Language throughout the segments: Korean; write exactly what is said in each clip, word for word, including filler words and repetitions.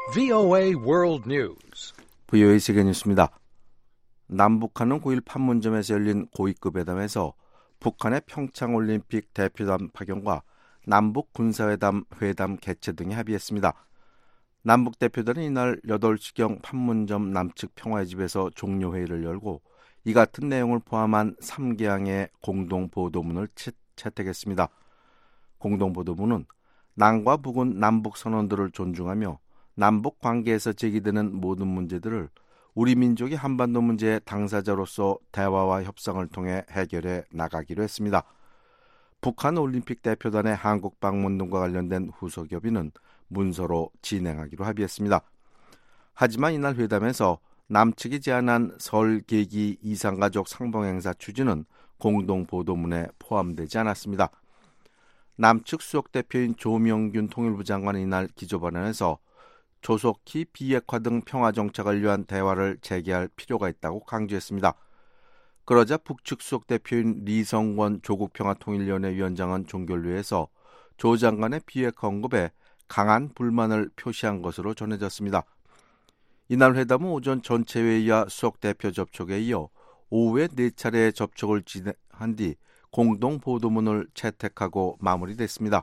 브이오에이 World News. 브이오에이 세계 뉴스입니다. 남북한은 구일 판문점에서 열린 고위급 회담에서 북한의 평창올림픽 대표단 파견과 남북 군사회담 회담 개최 등에 합의했습니다. 남북 대표단은 이날 여덟 시경 판문점 남측 평화의 집에서 종료회의를 열고 이 같은 내용을 포함한 삼 개항의 공동보도문을 채, 채택했습니다. 공동보도문은 남과 북은 남북 선언들을 존중하며 남북 관계에서 제기되는 모든 문제들을 우리 민족이 한반도 문제의 당사자로서 대화와 협상을 통해 해결해 나가기로 했습니다. 북한 올림픽 대표단의 한국 방문 등과 관련된 후속 협의는 문서로 진행하기로 합의했습니다. 하지만 이날 회담에서 남측이 제안한 설 계기 이산가족 상봉행사 추진은 공동보도문에 포함되지 않았습니다. 남측 수석대표인 조명균 통일부 장관은 이날 기조발언에서 조속히 비핵화 등 평화정착을 위한 대화를 재개할 필요가 있다고 강조했습니다. 그러자 북측 수석대표인 리성권 조국평화통일위원회 위원장은 종결회에서 조 장관의 비핵화 언급에 강한 불만을 표시한 것으로 전해졌습니다. 이날 회담은 오전 전체 회의와 수석대표 접촉에 이어 오후에 네 차례의 접촉을 진행한 뒤 공동보도문을 채택하고 마무리됐습니다.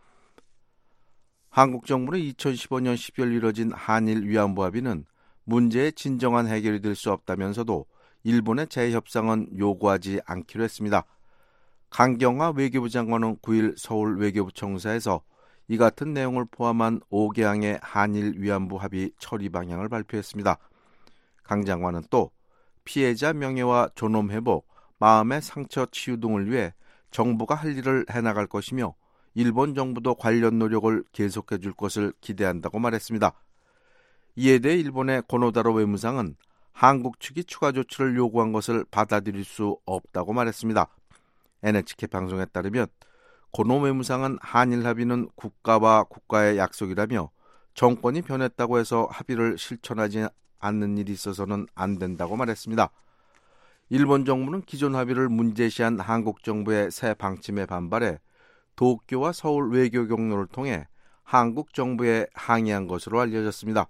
한국 정부는 이천십오년 십이월 이뤄진 한일 위안부 합의는 문제의 진정한 해결이 될 수 없다면서도 일본의 재협상은 요구하지 않기로 했습니다. 강경화 외교부 장관은 구일 서울 외교부 청사에서 이 같은 내용을 포함한 오 개항의 한일 위안부 합의 처리 방향을 발표했습니다. 강 장관은 또 피해자 명예와 존엄 회복, 마음의 상처 치유 등을 위해 정부가 할 일을 해나갈 것이며 일본 정부도 관련 노력을 계속해 줄 것을 기대한다고 말했습니다. 이에 대해 일본의 고노다로 외무상은 한국 측이 추가 조치를 요구한 것을 받아들일 수 없다고 말했습니다. 엔에이치케이 방송에 따르면 고노 외무상은 한일 합의는 국가와 국가의 약속이라며 정권이 변했다고 해서 합의를 실천하지 않는 일이 있어서는 안 된다고 말했습니다. 일본 정부는 기존 합의를 문제시한 한국 정부의 새 방침에 반발해 도쿄와 서울 외교 경로를 통해 한국 정부에 항의한 것으로 알려졌습니다.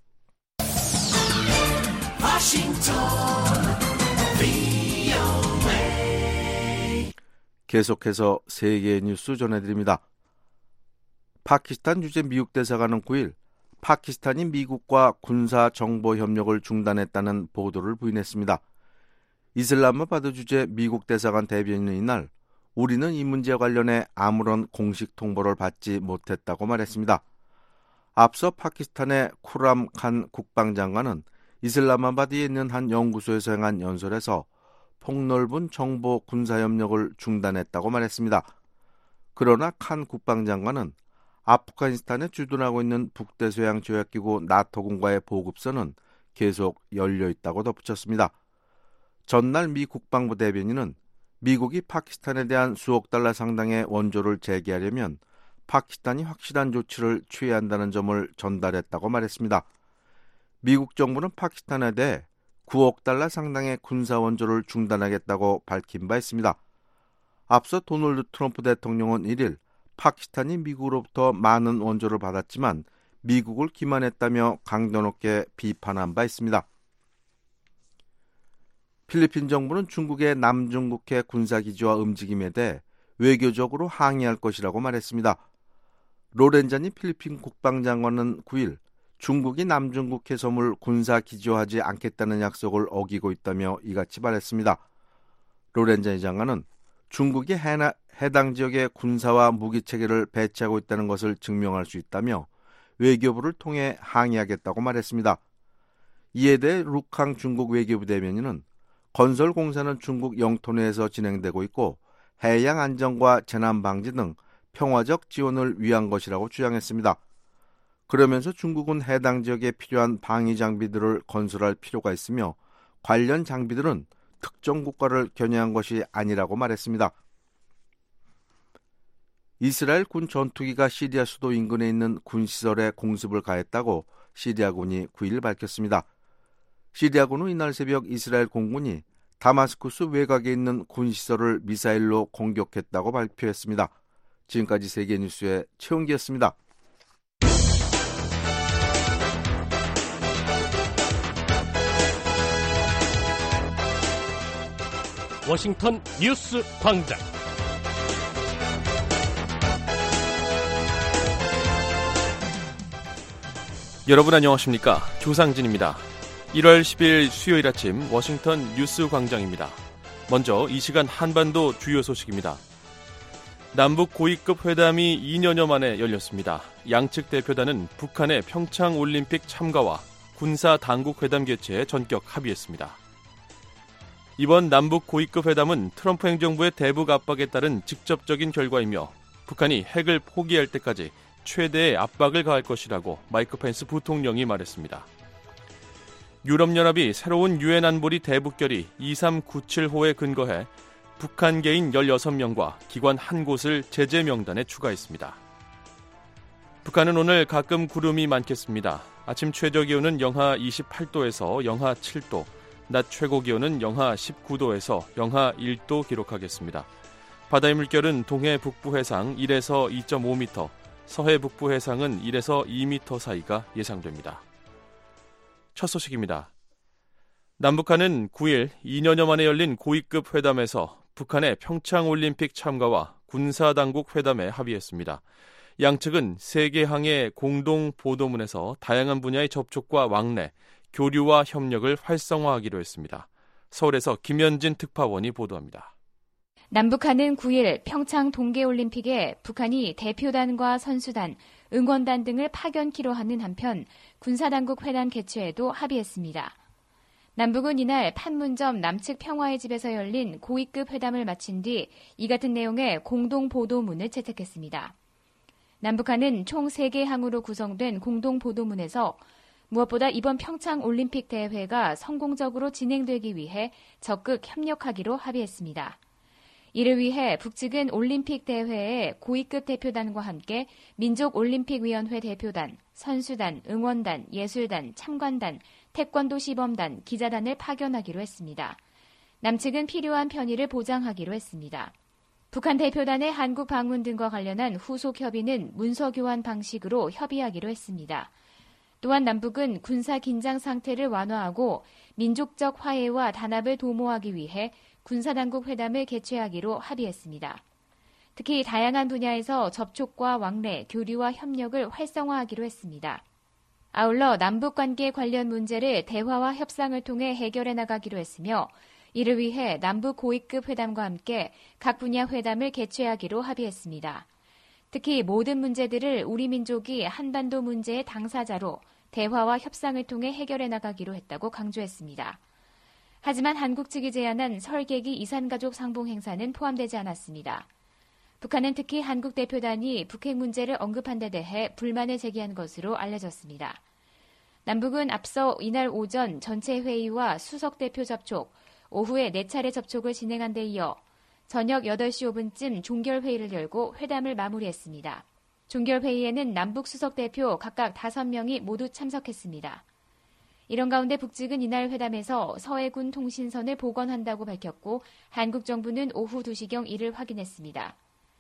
계속해서 세계 뉴스 전해드립니다. 파키스탄 주재 미국 대사관은 구일 파키스탄이 미국과 군사 정보 협력을 중단했다는 보도를 부인했습니다. 이슬라마바드 주재 미국 대사관 대변인은 이날 우리는 이 문제와 관련해 아무런 공식 통보를 받지 못했다고 말했습니다. 앞서 파키스탄의 쿠람 칸 국방장관은 이슬라마바드에 있는 한 연구소에서 행한 연설에서 폭넓은 정보 군사협력을 중단했다고 말했습니다. 그러나 칸 국방장관은 아프가니스탄에 주둔하고 있는 북대서양 조약기구 나토군과의 보급선은 계속 열려있다고 덧붙였습니다. 전날 미 국방부 대변인은 미국이 파키스탄에 대한 수억 달러 상당의 원조를 재개하려면 파키스탄이 확실한 조치를 취해야 한다는 점을 전달했다고 말했습니다. 미국 정부는 파키스탄에 대해 구억 달러 상당의 군사 원조를 중단하겠다고 밝힌 바 있습니다. 앞서 도널드 트럼프 대통령은 일일 파키스탄이 미국으로부터 많은 원조를 받았지만 미국을 기만했다며 강도 높게 비판한 바 있습니다. 필리핀 정부는 중국의 남중국해 군사기지와 움직임에 대해 외교적으로 항의할 것이라고 말했습니다. 로렌자니 필리핀 국방장관은 구일 중국이 남중국 해섬을 군사기지화하지 않겠다는 약속을 어기고 있다며 이같이 말했습니다. 로렌자니 장관은 중국이 해나, 해당 지역에 군사와 무기체계를 배치하고 있다는 것을 증명할 수 있다며 외교부를 통해 항의하겠다고 말했습니다. 이에 대해 루캉 중국 외교부 대변인은 건설 공사는 중국 영토 내에서 진행되고 있고 해양 안전과 재난 방지 등 평화적 지원을 위한 것이라고 주장했습니다. 그러면서 중국은 해당 지역에 필요한 방위 장비들을 건설할 필요가 있으며 관련 장비들은 특정 국가를 겨냥한 것이 아니라고 말했습니다. 이스라엘 군 전투기가 시리아 수도 인근에 있는 군시설에 공습을 가했다고 시리아군이 구일 밝혔습니다. 시리아군은 이날 새벽 이스라엘 공군이 다마스쿠스 외곽에 있는 군시설을 미사일로 공격했다고 발표했습니다. 지금까지 세계뉴스의 최은기였습니다. 워싱턴 뉴스 광장. 여러분 안녕하십니까? 조상진입니다. 일월 십일 수요일 아침 워싱턴 뉴스 광장입니다. 먼저 이 시간 한반도 주요 소식입니다. 남북 고위급 회담이 이 년여 만에 열렸습니다. 양측 대표단은 북한의 평창올림픽 참가와 군사 당국 회담 개최에 전격 합의했습니다. 이번 남북 고위급 회담은 트럼프 행정부의 대북 압박에 따른 직접적인 결과이며 북한이 핵을 포기할 때까지 최대의 압박을 가할 것이라고 마이크 펜스 부통령이 말했습니다. 유럽연합이 새로운 유엔 안보리 대북결의 이삼구칠 호에 근거해 북한계인 열여섯 명과 기관 한 곳을 제재 명단에 추가했습니다. 북한은 오늘 가끔 구름이 많겠습니다. 아침 최저기온은 영하 이십팔 도에서 영하 칠 도, 낮 최고기온은 영하 십구 도에서 영하 일 도 기록하겠습니다. 바다의 물결은 동해 북부 해상 일에서 이 점 오 미터, 서해 북부 해상은 일에서 이 미터 사이가 예상됩니다. 첫 소식입니다. 남북한은 구 일 이 년여 만에 열린 고위급 회담에서 북한의 평창올림픽 참가와 군사당국 회담에 합의했습니다. 양측은 세계항해 공동 보도문에서 다양한 분야의 접촉과 왕래, 교류와 협력을 활성화하기로 했습니다. 서울에서 김현진 특파원이 보도합니다. 남북한은 구 일 평창 동계올림픽에 북한이 대표단과 선수단, 응원단 등을 파견키로 하는 한편 군사당국 회담 개최에도 합의했습니다. 남북은 이날 판문점 남측 평화의 집에서 열린 고위급 회담을 마친 뒤 이 같은 내용의 공동보도문을 채택했습니다. 남북한은 총 세 개 항으로 구성된 공동보도문에서 무엇보다 이번 평창올림픽 대회가 성공적으로 진행되기 위해 적극 협력하기로 합의했습니다. 이를 위해 북측은 올림픽 대회에 고위급 대표단과 함께 민족올림픽위원회 대표단, 선수단, 응원단, 예술단, 참관단, 태권도 시범단, 기자단을 파견하기로 했습니다. 남측은 필요한 편의를 보장하기로 했습니다. 북한 대표단의 한국 방문 등과 관련한 후속 협의는 문서 교환 방식으로 협의하기로 했습니다. 또한 남북은 군사 긴장 상태를 완화하고 민족적 화해와 단합을 도모하기 위해 군사당국 회담을 개최하기로 합의했습니다. 특히 다양한 분야에서 접촉과 왕래, 교류와 협력을 활성화하기로 했습니다. 아울러 남북관계 관련 문제를 대화와 협상을 통해 해결해 나가기로 했으며 이를 위해 남북 고위급 회담과 함께 각 분야 회담을 개최하기로 합의했습니다. 특히 모든 문제들을 우리 민족이 한반도 문제의 당사자로 대화와 협상을 통해 해결해 나가기로 했다고 강조했습니다. 하지만 한국 측이 제안한 설계기 이산가족 상봉 행사는 포함되지 않았습니다. 북한은 특히 한국 대표단이 북핵 문제를 언급한 데 대해 불만을 제기한 것으로 알려졌습니다. 남북은 앞서 이날 오전 전체 회의와 수석 대표 접촉, 오후에 네 차례 접촉을 진행한 데 이어 저녁 여덟 시 오 분쯤 종결회의를 열고 회담을 마무리했습니다. 종결회의에는 남북 수석 대표 각각 다섯 명이 모두 참석했습니다. 이런 가운데 북측은 이날 회담에서 서해군 통신선을 복원한다고 밝혔고 한국 정부는 오후 두 시경 이를 확인했습니다.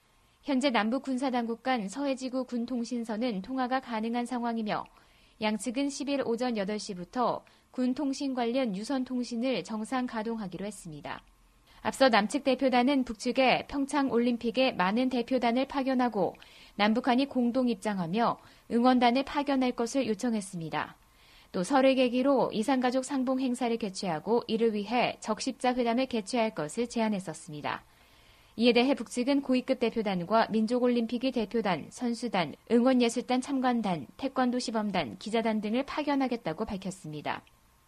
현재 남북 군사당국 간 서해지구 군통신선은 통화가 가능한 상황이며 양측은 십일 오전 여덟 시부터 군통신 관련 유선 통신을 정상 가동하기로 했습니다. 앞서 남측 대표단은 북측에 평창올림픽에 많은 대표단을 파견하고 남북한이 공동 입장하며 응원단을 파견할 것을 요청했습니다. 또 설을 계기로 이산가족 상봉 행사를 개최하고 이를 위해 적십자 회담을 개최할 것을 제안했었습니다. 이에 대해 북측은 고위급 대표단과 민족올림픽위 대표단, 선수단, 응원예술단 참관단, 태권도 시범단, 기자단 등을 파견하겠다고 밝혔습니다.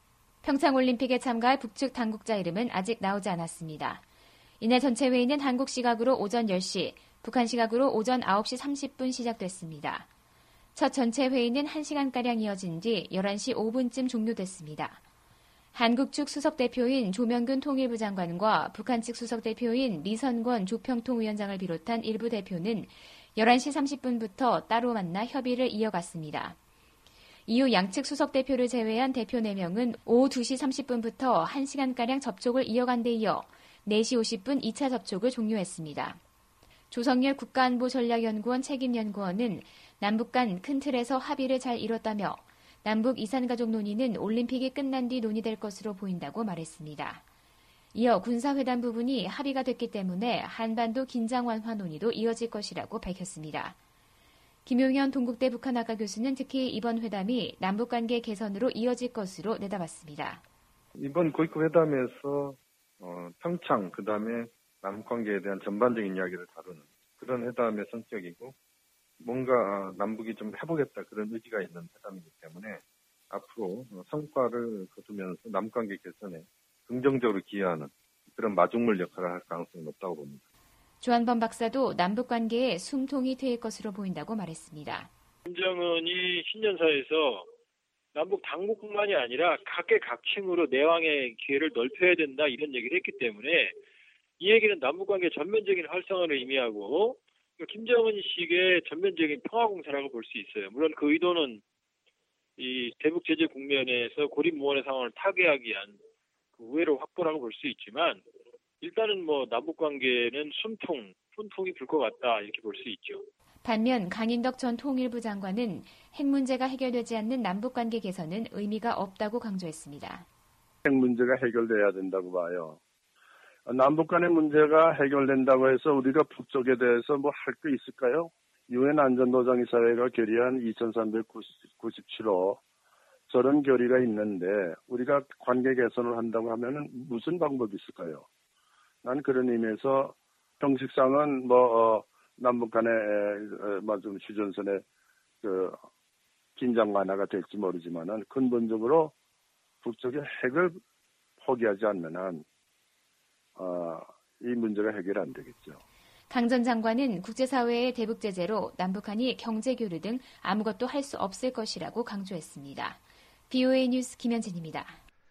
평창올림픽에 참가할 북측 당국자 이름은 아직 나오지 않았습니다. 이날 전체 회의는 한국 시각으로 오전 열 시, 북한 시각으로 오전 아홉 시 삼십 분 시작됐습니다. 첫 전체 회의는 한 시간가량 이어진 뒤 열한 시 오 분쯤 종료됐습니다. 한국 측 수석대표인 조명근 통일부 장관과 북한 측 수석대표인 리선권 조평통위원장을 비롯한 일부 대표는 열한 시 삼십 분부터 따로 만나 협의를 이어갔습니다. 이후 양측 수석대표를 제외한 대표 네 명은 오후 두 시 삼십 분부터 한 시간가량 접촉을 이어간 데 이어 네 시 오십 분 이 차 접촉을 종료했습니다. 조성열 국가안보전략연구원 책임연구원은 남북 간 큰 틀에서 합의를 잘 이뤘다며 남북 이산가족 논의는 올림픽이 끝난 뒤 논의될 것으로 보인다고 말했습니다. 이어 군사회담 부분이 합의가 됐기 때문에 한반도 긴장 완화 논의도 이어질 것이라고 밝혔습니다. 김용현 동국대 북한학과 교수는 특히 이번 회담이 남북관계 개선으로 이어질 것으로 내다봤습니다. 이번 고위급 회담에서 어, 평창, 그다음에 남북관계에 대한 전반적인 이야기를 다루는 그런 회담의 성격이고 뭔가 남북이 좀 해보겠다 그런 의지가 있는 회담이기 때문에 앞으로 성과를 거두면서 남북관계 개선에 긍정적으로 기여하는 그런 마중물 역할을 할 가능성이 높다고 봅니다. 조한범 박사도 남북관계에 숨통이 트일 것으로 보인다고 말했습니다. 김정은이 신년사에서 남북 당국뿐만이 아니라 각계 각층으로 내왕의 기회를 넓혀야 된다 이런 얘기를 했기 때문에 이 얘기는 남북관계 전면적인 활성화를 의미하고 김정은식의 전면적인 평화공사라고 볼 수 있어요. 물론 그 의도는 이 대북 제재 국면에서 고립무원의 상황을 타개하기 위한 그 우회로 확보라고 볼 수 있지만 일단은 뭐 남북관계는 숨통, 훈통이 불 것 같다 이렇게 볼 수 있죠. 반면 강인덕 전 통일부 장관은 핵 문제가 해결되지 않는 남북관계 개선은 의미가 없다고 강조했습니다. 핵 문제가 해결돼야 된다고 봐요. 남북 간의 문제가 해결된다고 해서 우리가 북쪽에 대해서 뭐 할 게 있을까요? 유엔 안전보장이사회가 결의한 이천삼백구십칠 호 저런 결의가 있는데 우리가 관계 개선을 한다고 하면은 무슨 방법이 있을까요? 난 그런 의미에서 형식상은 뭐 어, 남북 간의 좀 휴전선의 그 긴장 완화가 될지 모르지만은 근본적으로 북쪽의 핵을 포기하지 않는 한 어, 이 문제가 해결 안 되겠죠. 강 전 장관은 국제사회의 대북 제재로 남북한이 경제 교류 등 아무것도 할 수 없을 것이라고 강조했습니다. 비오에이 뉴스 김현진입니다.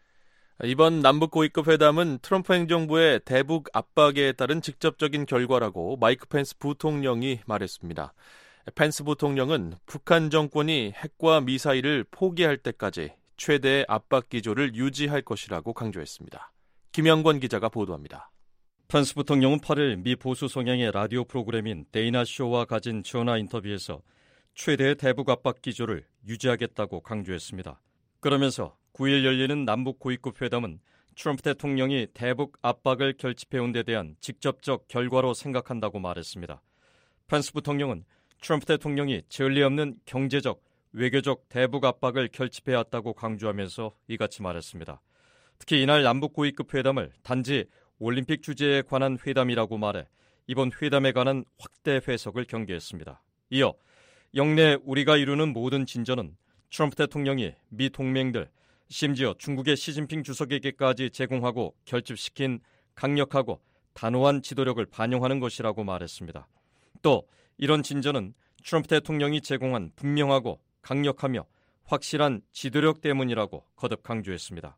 이번 남북 고위급 회담은 트럼프 행정부의 대북 압박에 따른 직접적인 결과라고 마이크 펜스 부통령이 말했습니다. 펜스 부통령은 북한 정권이 핵과 미사일을 포기할 때까지 최대의 압박 기조를 유지할 것이라고 강조했습니다. 김영권 기자가 보도합니다. 펜스 부통령은 팔 일 미 보수 성향의 라디오 프로그램인 데이나 쇼와 가진 전화 인터뷰에서 최대의 대북 압박 기조를 유지하겠다고 강조했습니다. 그러면서 구 일 열리는 남북 고위급 회담은 트럼프 대통령이 대북 압박을 결집해온 데 대한 직접적 결과로 생각한다고 말했습니다. 펜스 부통령은 트럼프 대통령이 전례 없는 경제적, 외교적 대북 압박을 결집해왔다고 강조하면서 이같이 말했습니다. 특히 이날 남북 고위급 회담을 단지 올림픽 주제에 관한 회담이라고 말해 이번 회담에 관한 확대 해석을 경계했습니다. 이어 영내 우리가 이루는 모든 진전은 트럼프 대통령이 미 동맹들, 심지어 중국의 시진핑 주석에게까지 제공하고 결집시킨 강력하고 단호한 지도력을 반영하는 것이라고 말했습니다. 또 이런 진전은 트럼프 대통령이 제공한 분명하고 강력하며 확실한 지도력 때문이라고 거듭 강조했습니다.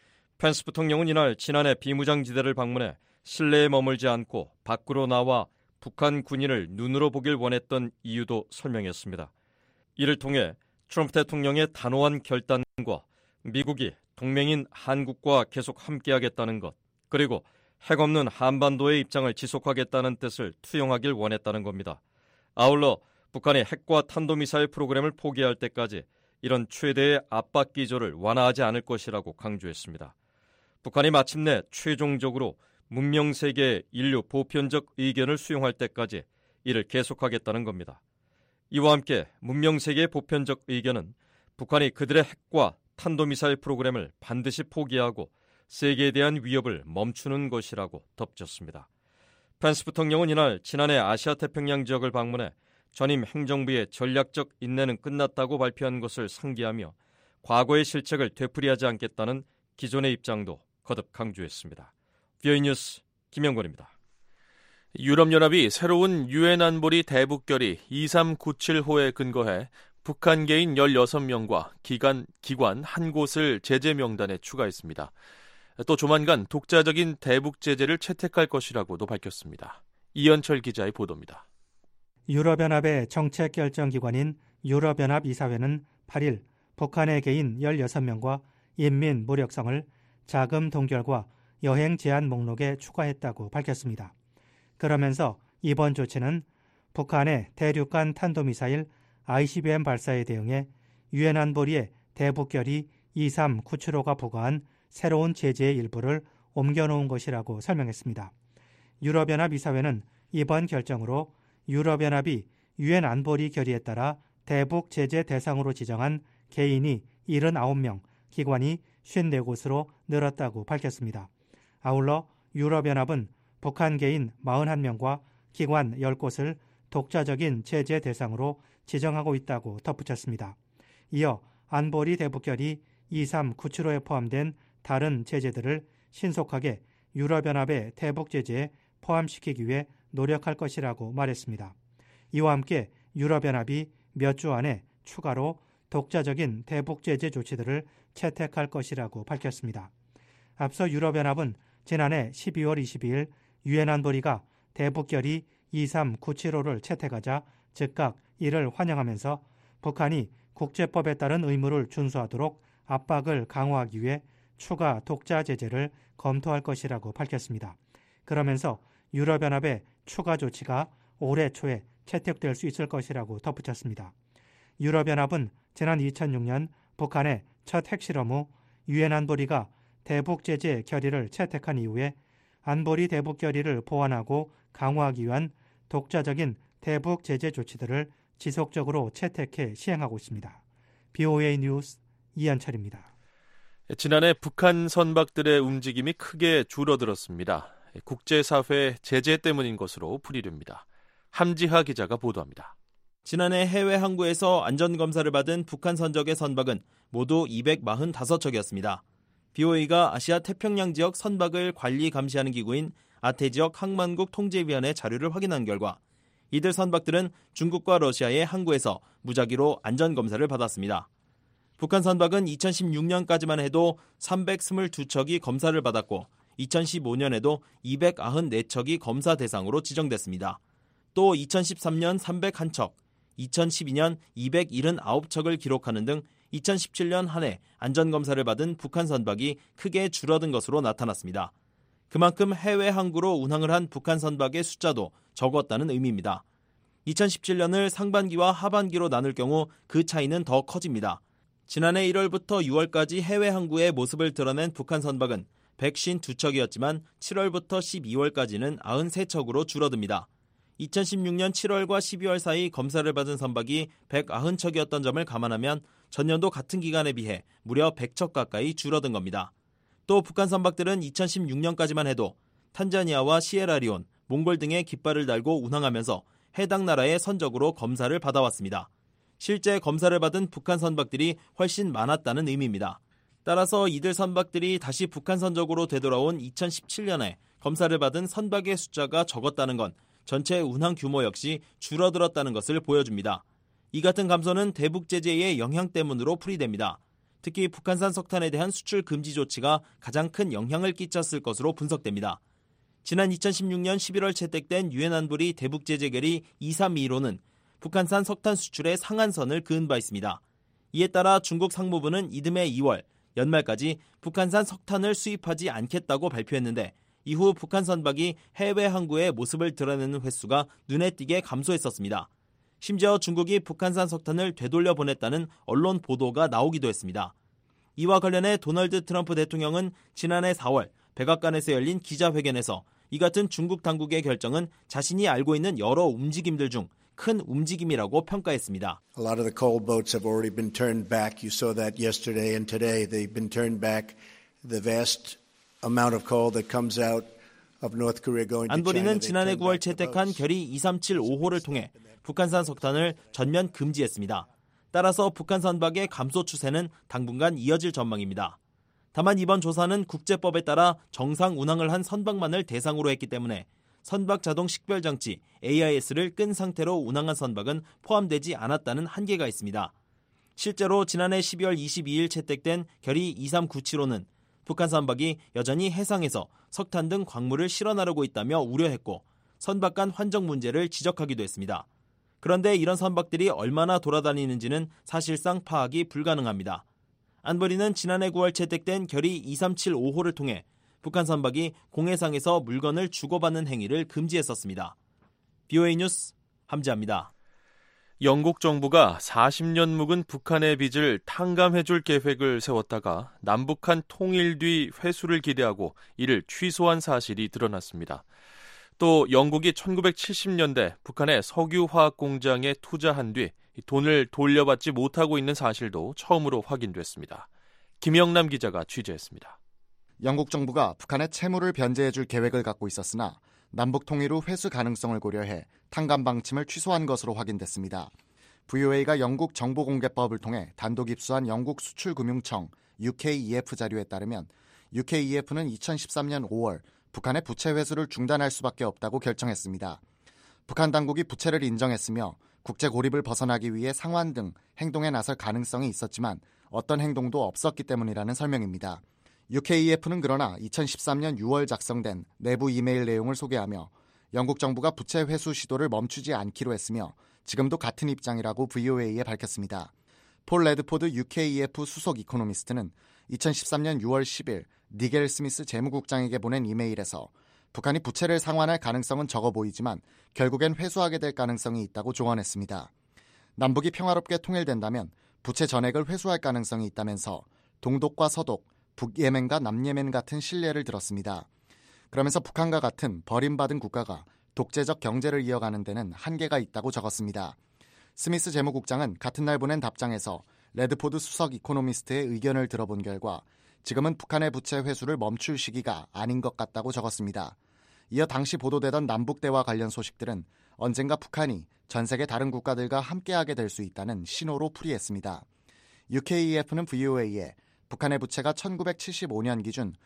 펜스 부통령은 이날 지난해 비무장지대를 방문해 실내에 머물지 않고 밖으로 나와 북한 군인을 눈으로 보길 원했던 이유도 설명했습니다. 이를 통해 트럼프 대통령의 단호한 결단과 미국이 동맹인 한국과 계속 함께하겠다는 것, 그리고 핵 없는 한반도의 입장을 지속하겠다는 뜻을 투영하길 원했다는 겁니다. 아울러 북한이 핵과 탄도미사일 프로그램을 포기할 때까지 이런 최대의 압박 기조를 완화하지 않을 것이라고 강조했습니다. 북한이 마침내 최종적으로 문명세계의 인류 보편적 의견을 수용할 때까지 이를 계속하겠다는 겁니다. 이와 함께 문명세계의 보편적 의견은 북한이 그들의 핵과 탄도미사일 프로그램을 반드시 포기하고 세계에 대한 위협을 멈추는 것이라고 덧붙였습니다. 펜스 부통령은 이날 지난해 아시아 태평양 지역을 방문해 전임 행정부의 전략적 인내는 끝났다고 발표한 것을 상기하며 과거의 실책을 되풀이하지 않겠다는 기존의 입장도 거듭 강조했습니다. 비오에이 뉴스 김영권입니다. 유럽연합이 새로운 유엔 안보리 대북결의 이삼구칠 호에 근거해 북한계인 열여섯 명과 기관, 기관 한 곳을 제재 명단에 추가했습니다. 또 조만간 독자적인 대북 제재를 채택할 것이라고도 밝혔습니다. 이현철 기자의 보도입니다. 유럽연합의 정책결정기관인 유럽연합 이사회는 팔 일 북한의 개인 열여섯 명과 인민 무력성을 자금 동결과 여행 제한 목록에 추가했다고 밝혔습니다. 그러면서 이번 조치는 북한의 대륙간 탄도미사일 아이씨비엠 발사에 대응해 유엔 안보리의 대북결의 이삼구칠 호가 부과한 새로운 제재의 일부를 옮겨놓은 것이라고 설명했습니다. 유럽연합 이사회는 이번 결정으로 유럽연합이 유엔 안보리 결의에 따라 대북 제재 대상으로 지정한 개인이 칠십구 명, 기관이 오십사 곳으로 늘었다고 밝혔습니다. 아울러 유럽연합은 북한 개인 사십일 명과 기관 십 곳을 독자적인 제재 대상으로 지정하고 있다고 덧붙였습니다. 이어 안보리 대북결의 이삼구칠오에 포함된 다른 제재들을 신속하게 유럽연합의 대북 제재에 포함시키기 위해 노력할 것이라고 말했습니다. 이와 함께 유럽연합이 몇 주 안에 추가로 독자적인 대북 제재 조치들을 채택할 것이라고 밝혔습니다. 앞서 유럽연합은 지난해 십이월 이십이일 유엔 안보리가 대북결의 이삼구칠오를 채택하자 즉각 이를 환영하면서 북한이 국제법에 따른 의무를 준수하도록 압박을 강화하기 위해 추가 독자 제재를 검토할 것이라고 밝혔습니다. 그러면서 유럽연합의 추가 조치가 올해 초에 채택될 수 있을 것이라고 덧붙였습니다. 유럽연합은 지난 이천육 년 북한의 첫 핵실험 후 유엔 안보리가 대북 제재 결의를 채택한 이후에 안보리 대북 결의를 보완하고 강화하기 위한 독자적인 대북 제재 조치들을 지속적으로 채택해 시행하고 있습니다. 비오에이 뉴스 이한철입니다. 지난해 북한 선박들의 움직임이 크게 줄어들었습니다. 국제사회 제재 때문인 것으로 풀이됩니다. 함지하 기자가 보도합니다. 지난해 해외 항구에서 안전검사를 받은 북한 선적의 선박은 모두 이백사십오 척이었습니다. 비오에이가 아시아 태평양 지역 선박을 관리 감시하는 기구인 아태지역 항만국 통제위원회 자료를 확인한 결과 이들 선박들은 중국과 러시아의 항구에서 무작위로 안전검사를 받았습니다. 북한 선박은 이천십육 년까지만 해도 삼백이십이 척이 검사를 받았고 이천십오 년에도 이백구십사 척이 검사 대상으로 지정됐습니다. 또 이천십삼 년 삼백일 척, 이천십이 년 이백칠십구 척을 기록하는 등 이천십칠 년 한 해 안전검사를 받은 북한 선박이 크게 줄어든 것으로 나타났습니다. 그만큼 해외 항구로 운항을 한 북한 선박의 숫자도 적었다는 의미입니다. 이천십칠 년을 상반기와 하반기로 나눌 경우 그 차이는 더 커집니다. 지난해 일월부터 유월까지 해외 항구의 모습을 드러낸 북한 선박은 백오십이 척이었지만 칠월부터 십이월까지는 구십삼 척으로 줄어듭니다. 이천십육 년 칠월과 십이월 사이 검사를 받은 선박이 백구십 척이었던 점을 감안하면 전년도 같은 기간에 비해 무려 백 척 가까이 줄어든 겁니다. 또 북한 선박들은 이천십육 년까지만 해도 탄자니아와 시에라리온, 몽골 등의 깃발을 달고 운항하면서 해당 나라의 선적으로 검사를 받아왔습니다. 실제 검사를 받은 북한 선박들이 훨씬 많았다는 의미입니다. 따라서 이들 선박들이 다시 북한 선적으로 되돌아온 이천십칠 년에 검사를 받은 선박의 숫자가 적었다는 건 전체 운항 규모 역시 줄어들었다는 것을 보여줍니다. 이 같은 감소는 대북 제재의 영향 때문으로 풀이됩니다. 특히 북한산 석탄에 대한 수출 금지 조치가 가장 큰 영향을 끼쳤을 것으로 분석됩니다. 지난 이천십육 년 십일월 채택된 유엔 안보리 대북 제재 결의 이삼이일오는 북한산 석탄 수출의 상한선을 그은 바 있습니다. 이에 따라 중국 상무부는 이듬해 이월 연말까지 북한산 석탄을 수입하지 않겠다고 발표했는데 이후 북한 선박이 해외 항구의 모습을 드러내는 횟수가 눈에 띄게 감소했었습니다. 심지어 중국이 북한산 석탄을 되돌려 보냈다는 언론 보도가 나오기도 했습니다. 이와 관련해 도널드 트럼프 대통령은 지난해 사월 백악관에서 열린 기자회견에서 이 같은 중국 당국의 결정은 자신이 알고 있는 여러 움직임들 중 큰 움직임이라고 평가했습니다. A lot of the coal boats have already been turned back. You saw that yesterday and today. They've been turned back. The vast amount of coal that comes out of North Korea going to China. 안보리는 지난해 구월 채택한 결의 이삼칠오호를 통해 북한산 석탄을 전면 금지했습니다. 따라서 북한 선박의 감소 추세는 당분간 이어질 전망입니다. 다만 이번 조사는 국제법에 따라 정상 운항을 한 선박만을 대상으로 했기 때문에 선박 자동 식별장치 에이아이에스를 끈 상태로 운항한 선박은 포함되지 않았다는 한계가 있습니다. 실제로 지난해 십이월 이십이일 채택된 결의 이삼구칠호는 북한 선박이 여전히 해상에서 석탄 등 광물을 실어 나르고 있다며 우려했고 선박 간 환적 문제를 지적하기도 했습니다. 그런데 이런 선박들이 얼마나 돌아다니는지는 사실상 파악이 불가능합니다. 안보리는 지난해 구월 채택된 결의 이삼칠오호를 통해 북한 선박이 공해상에서 물건을 주고받는 행위를 금지했었습니다. 비오에이 뉴스 함지아입니다. 영국 정부가 사십 년 묵은 북한의 빚을 탕감해줄 계획을 세웠다가 남북한 통일 뒤 회수를 기대하고 이를 취소한 사실이 드러났습니다. 또 영국이 천구백칠십 년대 북한의 석유화학 공장에 투자한 뒤 돈을 돌려받지 못하고 있는 사실도 처음으로 확인됐습니다. 김영남 기자가 취재했습니다. 영국 정부가 북한의 채무를 변제해줄 계획을 갖고 있었으나 남북 통일 후 회수 가능성을 고려해 탕감 방침을 취소한 것으로 확인됐습니다. 브이오에이가 영국 정보공개법을 통해 단독 입수한 영국 수출금융청 유케이이에프 자료에 따르면 유케이이에프는 이천십삼 년 오월 북한의 부채 회수를 중단할 수밖에 없다고 결정했습니다. 북한 당국이 부채를 인정했으며 국제 고립을 벗어나기 위해 상환 등 행동에 나설 가능성이 있었지만 어떤 행동도 없었기 때문이라는 설명입니다. 유케이이에프는 그러나 이천십삼 년 유월 작성된 내부 이메일 내용을 소개하며 영국 정부가 부채 회수 시도를 멈추지 않기로 했으며 지금도 같은 입장이라고 브이오에이에 밝혔습니다. 폴 레드포드 유케이이에프 수석 이코노미스트는 이천십삼 년 유월 십일 니겔 스미스 재무국장에게 보낸 이메일에서 북한이 부채를 상환할 가능성은 적어 보이지만 결국엔 회수하게 될 가능성이 있다고 조언했습니다. 남북이 평화롭게 통일된다면 부채 전액을 회수할 가능성이 있다면서 동독과 서독, 북예멘과 남예멘 같은 신뢰를 들었습니다. 그러면서 북한과 같은 버림받은 국가가 독재적 경제를 이어가는 데는 한계가 있다고 적었습니다. 스미스 재무국장은 같은 날 보낸 답장에서 레드포드 수석 이코노미스트의 의견을 들어본 결과 지금은 북한의 부채 회수를 멈출 시기가 아닌 것 같다고 적었습니다. 이어 당시 보도되던 남북대화 관련 소식들은 언젠가 북한이 전 세계 다른 국가들과 함께하게 될 수 있다는 신호로 풀이했습니다. 유케이이에프는 브이오에이에 북한의 부채가 천구백칠십오 년 기준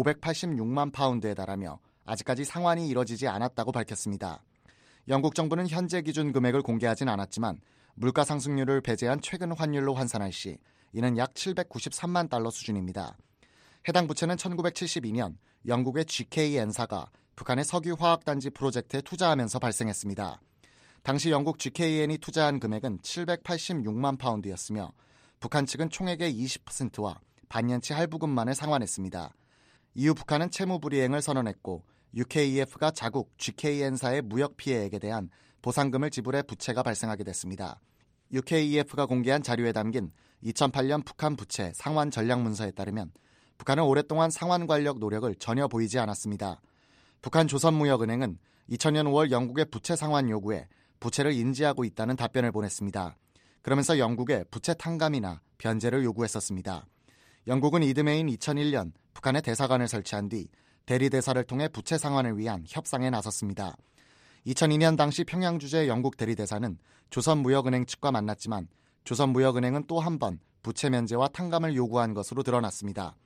오백팔십육만 파운드에 달하며 아직까지 상환이 이뤄지지 않았다고 밝혔습니다. 영국 정부는 현재 기준 금액을 공개하진 않았지만 물가 상승률을 배제한 최근 환율로 환산할 시 이는 약 칠백구십삼만 달러 수준입니다. 해당 부채는 천구백칠십이 년 영국의 지케이엔사가 북한의 석유화학단지 프로젝트에 투자하면서 발생했습니다. 당시 영국 지케이엔이 투자한 금액은 칠백팔십육만 파운드였으며 북한 측은 총액의 이십 퍼센트와 반년치 할부금만을 상환했습니다. 이후 북한은 채무 불이행을 선언했고 유케이이에프가 자국 지케이엔사의 무역 피해액에 대한 보상금을 지불해 부채가 발생하게 됐습니다. 유케이이에프가 공개한 자료에 담긴 이천팔 년 북한 부채 상환 전략 문서에 따르면 북한은 오랫동안 상환 관련 노력을 전혀 보이지 않았습니다. 북한 조선무역은행은 이천 년 오월 영국의 부채 상환 요구에 부채를 인지하고 있다는 답변을 보냈습니다. 그러면서 영국에 부채 탕감이나 변제를 요구했었습니다. 영국은 이듬해인 이천일 년 북한에 대사관을 설치한 뒤 대리대사를 통해 부채 상환을 위한 협상에 나섰습니다. 이천이 년 당시 평양 주재 영국 대리대사는 조선무역은행 측과 만났지만 조선무역은행은 또 한 번 부채 면제와 탕감을 요구한 것으로 드러났습니다.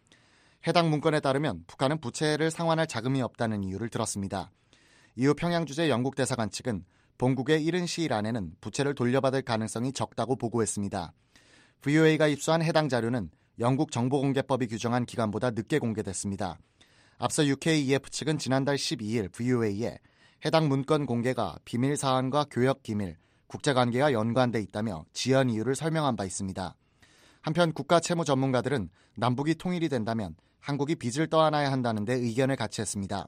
해당 문건에 따르면 북한은 부채를 상환할 자금이 없다는 이유를 들었습니다. 이후 평양 주재 영국 대사관 측은 본국의 이른 시일 안에는 부채를 돌려받을 가능성이 적다고 보고했습니다. 브이오에이가 입수한 해당 자료는 영국 정보공개법이 규정한 기간보다 늦게 공개됐습니다. 앞서 유케이이에프 측은 지난달 십이 일 브이오에이에 해당 문건 공개가 비밀 사안과 교역 기밀, 국제관계와 연관돼 있다며 지연 이유를 설명한 바 있습니다. 한편 국가 채무 전문가들은 남북이 통일이 된다면 한국이 빚을 떠안아야 한다는 데 의견을 같이 했습니다.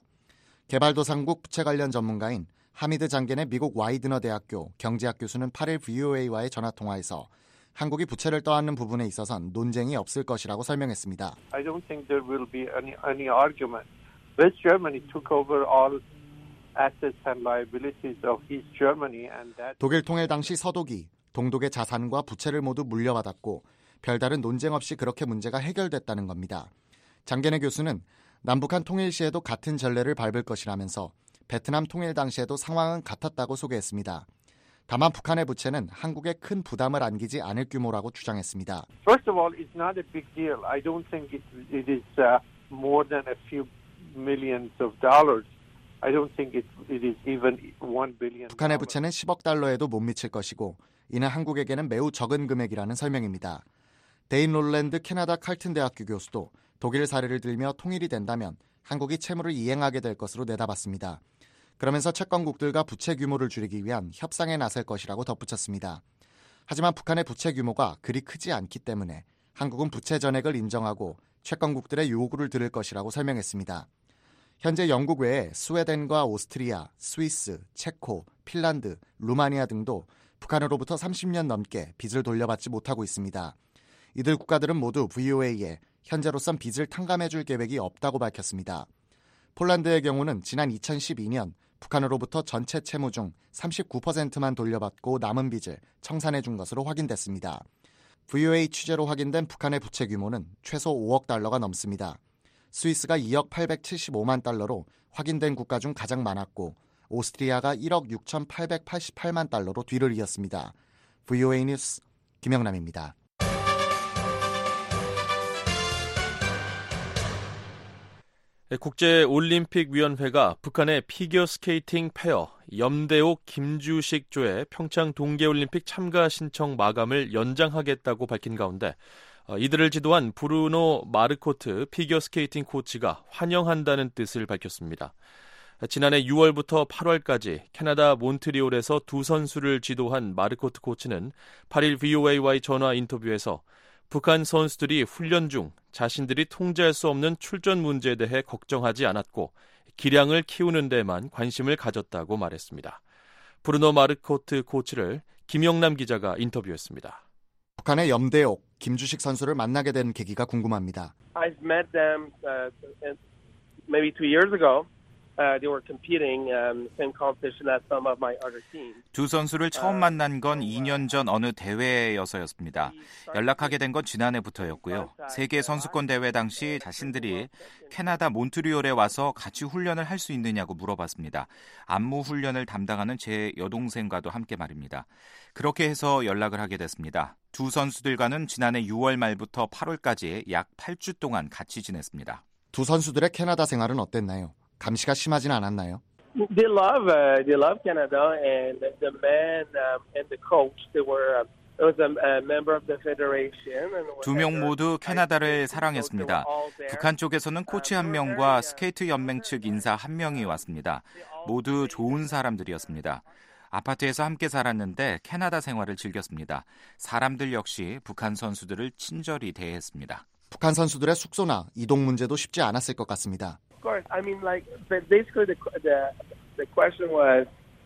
개발도상국 부채 관련 전문가인 하미드 장겐의 미국 와이드너 대학교 경제학 교수는 팔 일 브이오에이와의 전화통화에서 한국이 부채를 떠안는 부분에 있어선 논쟁이 없을 것이라고 설명했습니다. I don't think there will be any, any argument. West Germany took over all assets and liabilities of East Germany and that... 독일 통일 당시 서독이 동독의 자산과 부채를 모두 물려받았고 별다른 논쟁 없이 그렇게 문제가 해결됐다는 겁니다. 장겐의 교수는 남북한 통일 시에도 같은 전례를 밟을 것이라면서 베트남 통일 당시에도 상황은 같았다고 소개했습니다. 다만 북한의 부채는 한국에 큰 부담을 안기지 않을 규모라고 주장했습니다. First of all, it's not a big deal. I don't think it, it is uh, more than a few millions of dollars. I don't think it, it is even one billion. 북한의 부채는 십억 달러에도 못 미칠 것이고 이는 한국에게는 매우 적은 금액이라는 설명입니다. 데인 롤랜드 캐나다 칼튼 대학교 교수도 독일 사례를 들며 통일이 된다면 한국이 채무를 이행하게 될 것으로 내다봤습니다. 그러면서 채권국들과 부채 규모를 줄이기 위한 협상에 나설 것이라고 덧붙였습니다. 하지만 북한의 부채 규모가 그리 크지 않기 때문에 한국은 부채 전액을 인정하고 채권국들의 요구를 들을 것이라고 설명했습니다. 현재 영국 외에 스웨덴과 오스트리아, 스위스, 체코, 핀란드, 루마니아 등도 북한으로부터 삼십 년 넘게 빚을 돌려받지 못하고 있습니다. 이들 국가들은 모두 브이오에이에 현재로선 빚을 탕감해줄 계획이 없다고 밝혔습니다. 폴란드의 경우는 지난 이천십이 년 북한으로부터 전체 채무 중 삼십구 퍼센트만 돌려받고 남은 빚을 청산해준 것으로 확인됐습니다. 브이오에이 취재로 확인된 북한의 부채 규모는 최소 오억 달러가 넘습니다. 스위스가 이억 팔백칠십오만 달러로 확인된 국가 중 가장 많았고 오스트리아가 일억 육천팔백팔십팔만 달러로 뒤를 이었습니다. 브이오에이 뉴스 김영남입니다. 국제올림픽위원회가 북한의 피겨스케이팅 페어 염대옥 김주식 조의 평창 동계올림픽 참가 신청 마감을 연장하겠다고 밝힌 가운데 이들을 지도한 브루노 마르코트 피겨스케이팅 코치가 환영한다는 뜻을 밝혔습니다. 지난해 유월부터 팔월까지 캐나다 몬트리올에서 두 선수를 지도한 마르코트 코치는 팔일 브이오에이와의 전화 인터뷰에서 북한 선수들이 훈련 중 자신들이 통제할 수 없는 출전 문제에 대해 걱정하지 않았고 기량을 키우는 데만 관심을 가졌다고 말했습니다. 브루노 마르코트 코치를 김영남 기자가 인터뷰했습니다. 북한의 염대옥, 김주식 선수를 만나게 된 계기가 궁금합니다. I've met them uh, maybe two years ago. Uh, they were competing um, same competition as some of my other teams. 두 선수를 처음 만난 건 이 년 전 어느 대회여서였습니다. 연락하게 된 건 지난해부터였고요. 세계 선수권 대회 당시 자신들이 캐나다 몬트리올에 와서 같이 훈련을 할 수 있느냐고 물어봤습니다. 안무 훈련을 담당하는 제 여동생과도 함께 말입니다. 그렇게 해서 연락을 하게 됐습니다. 두 선수들과는 지난해 유월 말부터 팔월까지 약 팔 주 동안 같이 지냈습니다. 두 선수들의 캐나다 생활은 어땠나요? 감시가 심하진 않았나요? They love, uh, they love Canada, and the man um, and the coach, they were, uh, it was a, a member of the federation. 두 명 모두 캐나다를 사랑했습니다. 북한 쪽에서는 코치 한 명과 스케이트 연맹 측 인사 한 명이 왔습니다. 모두 좋은 사람들이었습니다. 아파트에서 함께 살았는데 캐나다 생활을 즐겼습니다. 사람들 역시 북한 선수들을 친절히 대했습니다. 북한 선수들의 숙소나 이동 문제도 쉽지 않았을 것 같습니다. Of course, I mean, like, but basically the the the question was,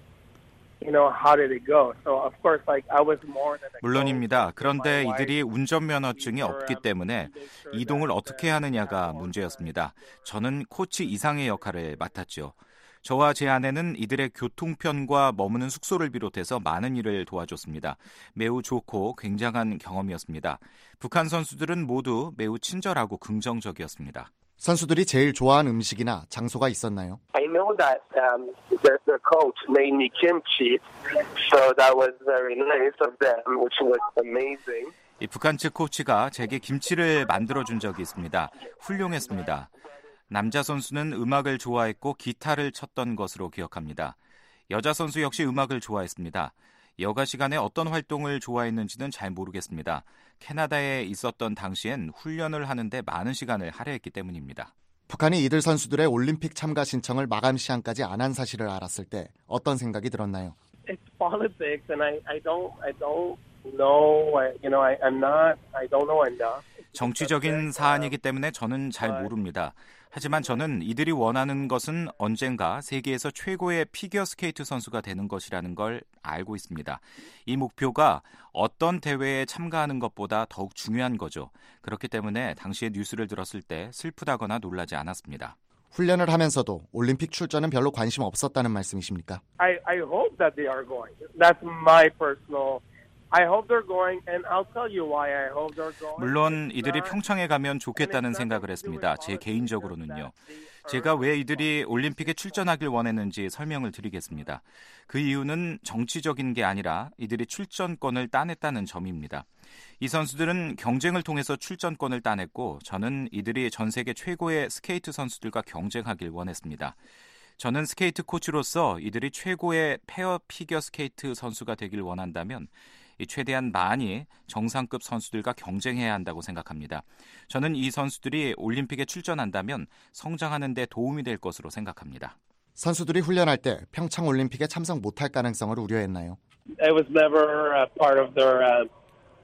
you know, how did it go? So of course, like, I was more than. 물론입니다. 그런데 이들이 운전면허증이 없기 때문에 이동을 어떻게 하느냐가 문제였습니다. 저는 코치 이상의 역할을 맡았죠. 저와 제 아내는 이들의 교통편과 머무는 숙소를 비롯해서 많은 일을 도와줬습니다. 매우 좋고 굉장한 경험이었습니다. 북한 선수들은 모두 매우 친절하고 긍정적이었습니다. 선수들이 제일 좋아하는 음식이나 장소가 있었나요? I know that um, their, their coach made me kimchi, so that was very nice of them, which was amazing. 이 북한 측 코치가 제게 김치를 만들어준 적이 있습니다. 훌륭했습니다. 남자 선수는 음악을 좋아했고 기타를 쳤던 것으로 기억합니다. 여자 선수 역시 음악을 좋아했습니다. 여가 시간에 어떤 활동을 좋아했는지는 잘 모르겠습니다. 캐나다에 있었던 당시엔 훈련을 하는데 많은 시간을 할애했기 때문입니다. 북한이 이들 선수들의 올림픽 참가 신청을 마감 시한까지 안 한 사실을 알았을 때 어떤 생각이 들었나요? It's politics, and I, I don't, I don't know, you know, I, I'm not, I don't know enough. 정치적인 사안이기 때문에 저는 잘 모릅니다. 하지만 저는 이들이 원하는 것은 언젠가 세계에서 최고의 피겨스케이트 선수가 되는 것이라는 걸 알고 있습니다. 이 목표가 어떤 대회에 참가하는 것보다 더욱 중요한 거죠. 그렇기 때문에 당시의 뉴스를 들었을 때 슬프다거나 놀라지 않았습니다. 훈련을 하면서도 올림픽 출전은 별로 관심 없었다는 말씀이십니까? I, I hope that they are going. That's my personal. I hope they're going, and I'll tell you why I hope they're going. 물론 이들이 평창에 가면 좋겠다는 생각을 했습니다. 제 개인적으로는요. 제가 왜 이들이 올림픽에 출전하길 원했는지 설명을 드리겠습니다. 그 이유는 정치적인 게 아니라 이들이 출전권을 따냈다는 점입니다. 이 선수들은 경쟁을 통해서 출전권을 따냈고 저는 이들이 전 세계 최고의 스케이트 선수들과 경쟁하길 원했습니다. 저는 스케이트 코치로서 이들이 최고의 페어 피겨 스케이트 선수가 되길 원한다면 최대한 많이 정상급 선수들과 경쟁해야 한다고 생각합니다. 저는 이 선수들이 올림픽에 출전한다면 성장하는 데 도움이 될 것으로 생각합니다. 선수들이 훈련할 때 평창 올림픽에 참석 못할 가능성을 우려했나요? It was never a part of their uh,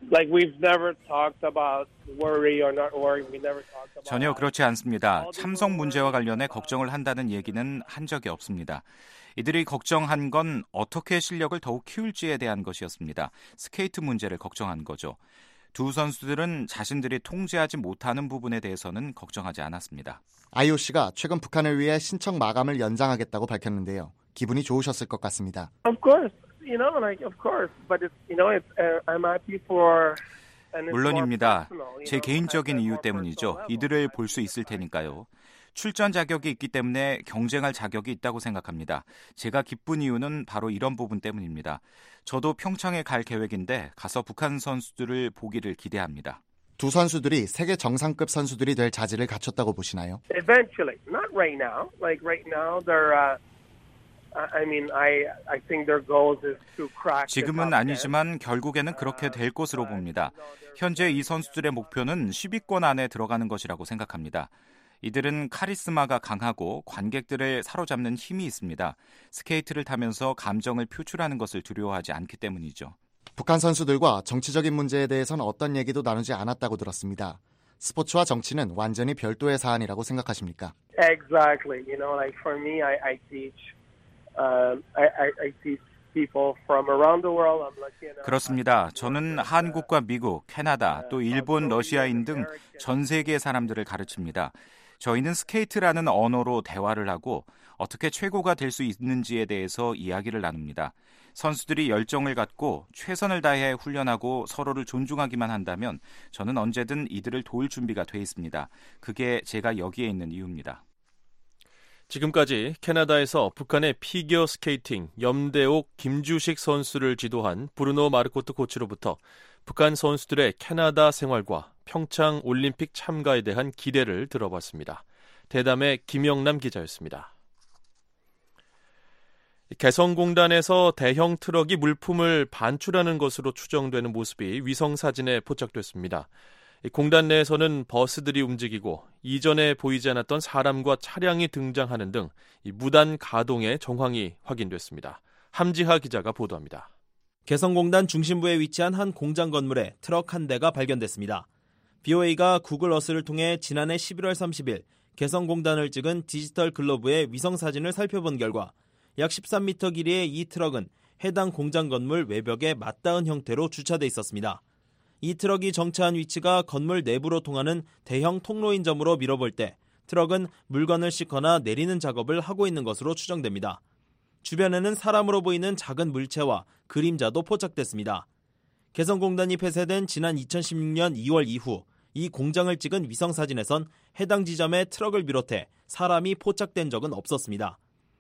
Like we've never talked about worry or not worrying. We never talked about. 전혀 그렇지 않습니다. 참석 문제와 관련해 걱정을 한다는 얘기는 한 적이 없습니다. 이들이 걱정한 건 어떻게 실력을 더욱 키울지에 대한 것이었습니다. 스케이트 문제를 걱정한 거죠. 두 선수들은 자신들이 통제하지 못하는 부분에 대해서는 걱정하지 않았습니다. 아이오씨가 최근 북한을 위해 신청 마감을 연장하겠다고 밝혔는데요. 기분이 좋으셨을 것 같습니다. Of course, you know, like of course, but it's you know, it's uh, I'm happy for. 물론입니다. 제 개인적인 이유 때문이죠. 이들을 볼 수 있을 테니까요. 출전 자격이 있기 때문에 경쟁할 자격이 있다고 생각합니다. 제가 기쁜 이유는 바로 이런 부분 때문입니다. 저도 평창에 갈 계획인데 가서 북한 선수들을 보기를 기대합니다. 두 선수들이 세계 정상급 선수들이 될 자질을 갖췄다고 보시나요? Eventually, not right now. Like right now, they're. Uh, I mean, I I think their goal is to crack. 지금은 아니지만 결국에는 그렇게 될 것으로 봅니다. 현재 이 선수들의 목표는 십 위권 안에 들어가는 것이라고 생각합니다. 이들은 카리스마가 강하고 관객들을 사로잡는 힘이 있습니다. 스케이트를 타면서 감정을 표출하는 것을 두려워하지 않기 때문이죠. 북한 선수들과 정치적인 문제에 대해서는 어떤 얘기도 나누지 않았다고 들었습니다. 스포츠와 정치는 완전히 별도의 사안이라고 생각하십니까? Exactly. You know, like for me, I, I teach, uh, I, I, I teach people from around the world. I'm lucky enough. 그렇습니다. 저는 한국과 미국, 캐나다, 또 일본, 러시아인 등 전 세계의 사람들을 가르칩니다. 저희는 스케이트라는 언어로 대화를 하고 어떻게 최고가 될 수 있는지에 대해서 이야기를 나눕니다. 선수들이 열정을 갖고 최선을 다해 훈련하고 서로를 존중하기만 한다면 저는 언제든 이들을 도울 준비가 돼 있습니다. 그게 제가 여기에 있는 이유입니다. 지금까지 캐나다에서 북한의 피겨 스케이팅 염대옥 김주식 선수를 지도한 브루노 마르코트 코치로부터 북한 선수들의 캐나다 생활과 평창 올림픽 참가에 대한 기대를 들어봤습니다. 대담의 김영남 기자였습니다. 개성공단에서 대형 트럭이 물품을 반출하는 것으로 추정되는 모습이 위성사진에 포착됐습니다. 공단 내에서는 버스들이 움직이고 이전에 보이지 않았던 사람과 차량이 등장하는 등 무단 가동의 정황이 확인됐습니다. 함지하 기자가 보도합니다. 개성공단 중심부에 위치한 한 공장 건물에 트럭 한 대가 발견됐습니다. 비오에이가 구글 어스를 통해 지난해 십일월 삼십일 개성공단을 찍은 디지털 글로브의 위성사진을 살펴본 결과 약 십삼 미터 길이의 이 트럭은 해당 공장 건물 외벽에 맞닿은 형태로 주차돼 있었습니다. 이 트럭이 정차한 위치가 건물 내부로 통하는 대형 통로인 점으로 미뤄볼 때 트럭은 물건을 싣거나 내리는 작업을 하고 있는 것으로 추정됩니다. 주변에는 사람으로 보이는 작은 물체와 그림자도 포착됐습니다. 개성공단이 폐쇄된 지난 이천십육 년 이월 이후 이 공장을 찍은 위성사진에선 해당 지점에 트럭을 비롯해 사람이 포착된 적은 없었습니다.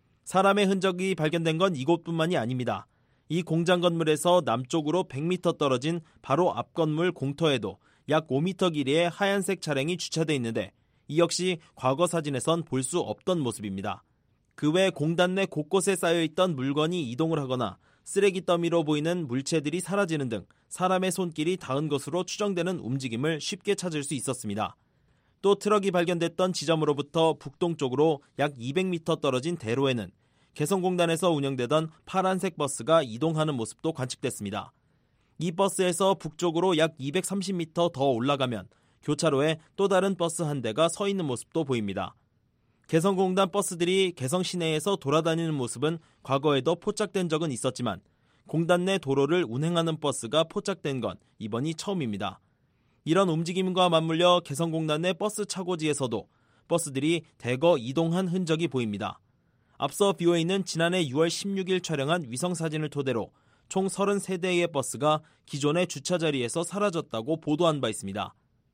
사람의 흔적이 발견된 건 이곳뿐만이 아닙니다. 이 공장 건물에서 남쪽으로 백 미터 떨어진 바로 앞 건물 공터에도 약 오 미터 길이의 하얀색 차량이 주차돼 있는데 이 역시 과거 사진에선 볼 수 없던 모습입니다. 그 외 공단 내 곳곳에 쌓여있던 물건이 이동을 하거나 쓰레기 더미로 보이는 물체들이 사라지는 등 사람의 손길이 닿은 것으로 추정되는 움직임을 쉽게 찾을 수 있었습니다. 또 트럭이 발견됐던 지점으로부터 북동쪽으로 약 이백 미터 떨어진 대로에는 개성공단에서 운영되던 파란색 버스가 이동하는 모습도 관측됐습니다. 이 버스에서 북쪽으로 약 이백삼십 미터 더 올라가면 교차로에 또 다른 버스 한 대가 서 있는 모습도 보입니다. 개성공단 버스들이 개성 시내에서 돌아다니는 모습은 과거에도 포착된 적은 있었지만 공단 내 도로를 운행하는 버스가 포착된 건 이번이 처음입니다. 이런 움직임과 맞물려 개성공단 내 버스 차고지에서도 버스들이 대거 이동한 흔적이 보입니다. 앞서 비오에이는 지난해 유월 십육일 촬영한 위성사진을 토대로 총 서른세 대의 버스가 기존의 주차 자리에서 사라졌다고 보도한 바 있습니다.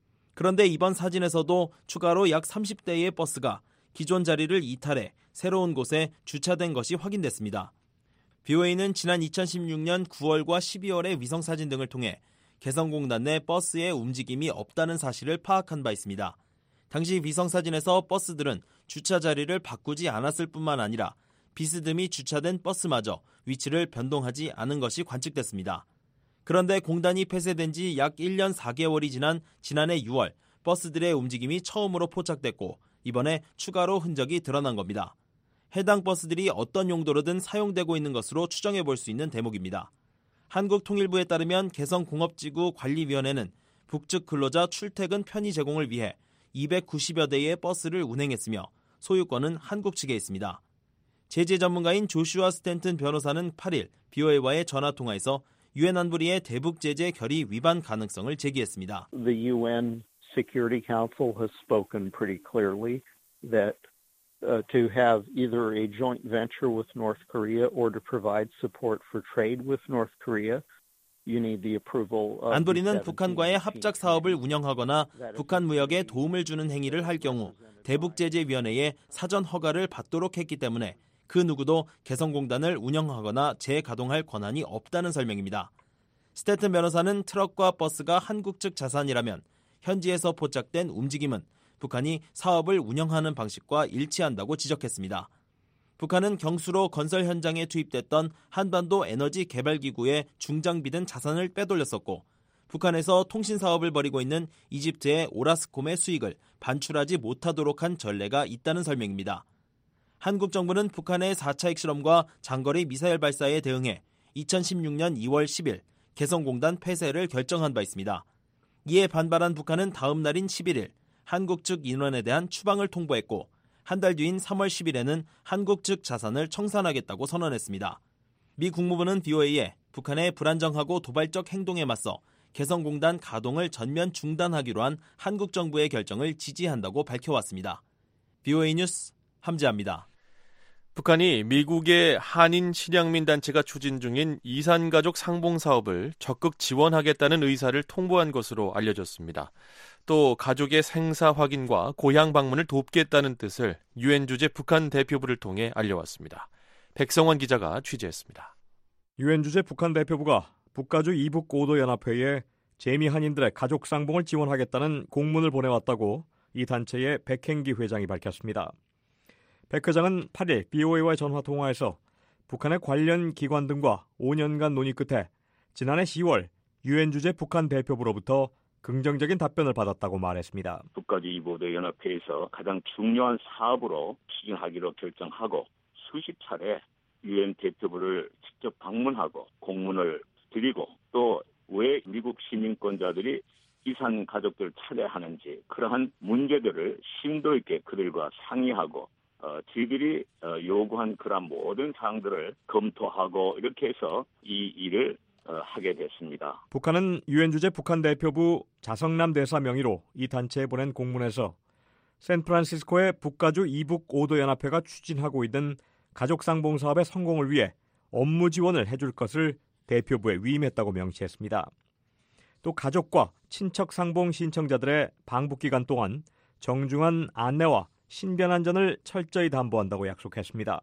그런데 이번 사진에서도 추가로 약 삼십 대의 버스가 기존 자리를 이탈해 새로운 곳에 주차된 것이 확인됐습니다. 비오에이는 지난 이천십육 년 구월과 십이월의 위성사진 등을 통해 개성공단 내 버스의 움직임이 없다는 사실을 파악한 바 있습니다. 당시 위성사진에서 버스들은 주차 자리를 바꾸지 않았을 뿐만 아니라 비스듬히 주차된 버스마저 위치를 변동하지 않은 것이 관측됐습니다. 그런데 공단이 폐쇄된 지 약 일 년 사 개월이 지난 지난해 유월 버스들의 움직임이 처음으로 포착됐고 이번에 추가로 흔적이 드러난 겁니다. 해당 버스들이 어떤 용도로든 사용되고 있는 것으로 추정해 볼 수 있는 대목입니다. 한국통일부에 따르면 개성공업지구 관리위원회는 북측 근로자 출퇴근 편의 제공을 위해 이백구십여 대의 버스를 운행했으며 소유권은 한국 측에 있습니다. 제재 전문가인 조슈아 스탠튼 변호사는 팔 일 비오에이와의 전화통화에서 유엔 안보리의 대북 제재 결의 위반 가능성을 제기했습니다. The 유엔 Security Council has spoken pretty clearly that uh, to have either a joint venture with North Korea or to provide support for trade with North Korea, you need the approval of 안보리는 북한과의 합작 사업을 운영하거나 북한 무역에 도움을 주는 행위를 할 경우 대북제재위원회에 사전 허가를 받도록 했기 때문에 그 누구도 개성공단을 운영하거나 재가동할 권한이 없다는 설명입니다. 스탠튼 변호사는 트럭과 버스가 한국 측 자산이라면 현지에서 포착된 움직임은 북한이 사업을 운영하는 방식과 일치한다고 지적했습니다. 북한은 경수로 건설 현장에 투입됐던 한반도 에너지 개발기구의 중장비든 자산을 빼돌렸었고 북한에서 통신 사업을 벌이고 있는 이집트의 오라스콤의 수익을 반출하지 못하도록 한 전례가 있다는 설명입니다. 한국 정부는 북한의 사 차 핵실험과 장거리 미사일 발사에 대응해 이천십육 년 이월 십일 개성공단 폐쇄를 결정한 바 있습니다. 이에 반발한 북한은 다음 날인 십일 일 한국 측 인원에 대한 추방을 통보했고 한 달 뒤인 삼월 십일에는 한국 측 자산을 청산하겠다고 선언했습니다. 미 국무부는 비오에이에 북한의 불안정하고 도발적 행동에 맞서 개성공단 가동을 전면 중단하기로 한 한국 정부의 결정을 지지한다고 밝혀왔습니다. 비오에이 뉴스 함지아입니다. 북한이 미국의 한인 실향민 단체가 추진 중인 이산가족 상봉 사업을 적극 지원하겠다는 의사를 통보한 것으로 알려졌습니다. 또 가족의 생사 확인과 고향 방문을 돕겠다는 뜻을 유엔 주재 북한 대표부를 통해 알려왔습니다. 백성원 기자가 취재했습니다. 유엔 주재 북한 대표부가 북가주 이북 고도 연합회에 재미 한인들의 가족 상봉을 지원하겠다는 공문을 보내왔다고 이 단체의 백행기 회장이 밝혔습니다. 백 회장은 팔 일 비오에이와의 전화통화에서 북한의 관련 기관 등과 오 년간 논의 끝에 지난해 시월 유엔 주재 북한 대표부로부터 긍정적인 답변을 받았다고 말했습니다. 북가주 이보도 연합회에서 가장 중요한 사업으로 추진하기로 결정하고 수십 차례 유엔 대표부를 직접 방문하고 공문을 드리고 또 왜 미국 시민권자들이 이산 가족들을 찾아하는지 그러한 문제들을 심도 있게 그들과 상의하고 어, 저희들이 어, 요구한 그런 모든 사항들을 검토하고 이렇게 해서 이 일을 어, 하게 됐습니다. 북한은 유엔 주재 북한 대표부 자성남 대사 명의로 이 단체에 보낸 공문에서 샌프란시스코의 북가주 이북 오도 연합회가 추진하고 있는 가족 상봉 사업의 성공을 위해 업무 지원을 해줄 것을 대표부에 위임했다고 명시했습니다. 또 가족과 친척 상봉 신청자들의 방북 기간 동안 정중한 안내와 신변 안전을 철저히 담보한다고 약속했습니다.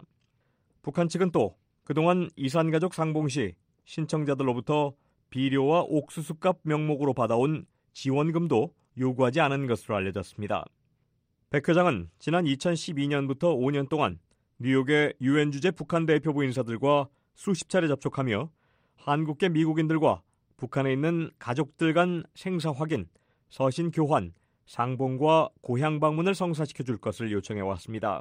북한 측은 또 그동안 이산가족 상봉 시 신청자들로부터 비료와 옥수수값 명목으로 받아온 지원금도 요구하지 않은 것으로 알려졌습니다. 백 회장은 지난 이천십이 년부터 오 년 동안 뉴욕의 유엔 주재 북한 대표부 인사들과 수십 차례 접촉하며 한국계 미국인들과 북한에 있는 가족들 간 생사 확인, 서신 교환, 상봉과 고향 방문을 성사시켜 줄 것을 요청해 왔습니다.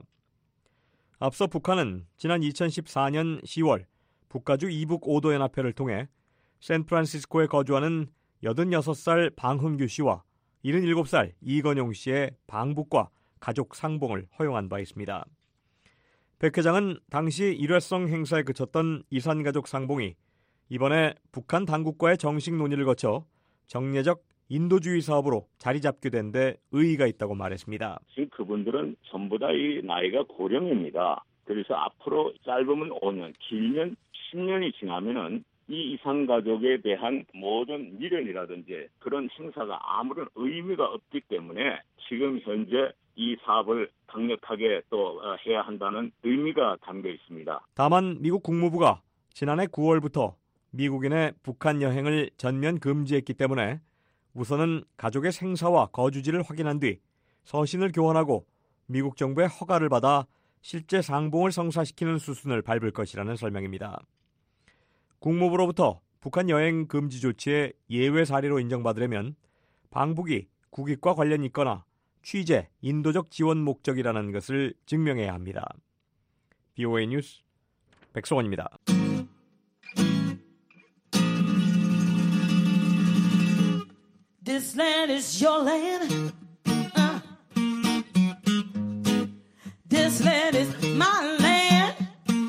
앞서 북한은 지난 이천십사 년 시월 북가주 이북 오도 연합회를 통해 샌프란시스코에 거주하는 여든여섯 살 방흥규 씨와 일흔일곱 살 이건용 씨의 방북과 가족 상봉을 허용한 바 있습니다. 백 회장은 당시 일회성 행사에 그쳤던 이산가족 상봉이 이번에 북한 당국과의 정식 논의를 거쳐 정례적 인도주의 사업으로 자리 잡게 된 데 의의가 있다고 말했습니다. 지금 그분들은 전부 다 이 나이가 고령입니다. 그래서 앞으로 짧으면 오 년, 길면 십 년이 지나면은 이 이산가족에 대한 모든 미련이라든지 그런 행사가 아무런 의미가 없기 때문에 지금 현재 이 사업을 강력하게 또 해야 한다는 의미가 담겨 있습니다. 다만 미국 국무부가 지난해 구월부터 미국인의 북한 여행을 전면 금지했기 때문에 우선은 가족의 생사와 거주지를 확인한 뒤 서신을 교환하고 미국 정부의 허가를 받아 실제 상봉을 성사시키는 수순을 밟을 것이라는 설명입니다. 국무부로부터 북한 여행 금지 조치의 예외 사례로 인정받으려면 방북이 국익과 관련이 있거나 취재, 인도적 지원 목적이라는 것을 증명해야 합니다. 비오에이 뉴스 백성원입니다. This land is your land. Uh. This land is my land.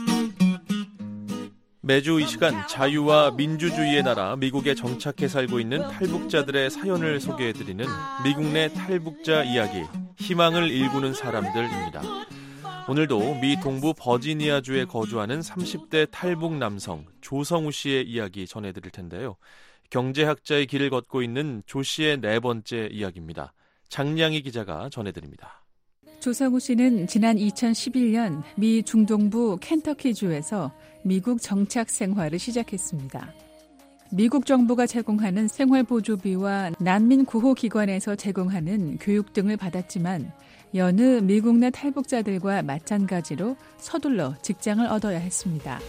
매주 이 시간 자유와 민주주의의 나라 미국에 정착해 살고 있는 탈북자들의 사연을 소개해드리는 미국 내 탈북자 이야기, 희망을 일구는 사람들입니다. 오늘도 미 동부 버지니아주에 거주하는 삼십 대 탈북 남성 조성우 씨의 이야기 전해드릴 텐데요. 경제학자의 길을 걷고 있는 조 씨의 네 번째 이야기입니다. 장량희 기자가 전해드립니다. 조성우 씨는 지난 이천십일 년 미 중동부 켄터키주에서 미국 정착 생활을 시작했습니다. 미국 정부가 제공하는 생활보조비와 난민 구호기관에서 제공하는 교육 등을 받았지만 여느 미국 내 탈북자들과 마찬가지로 서둘러 직장을 얻어야 했습니다.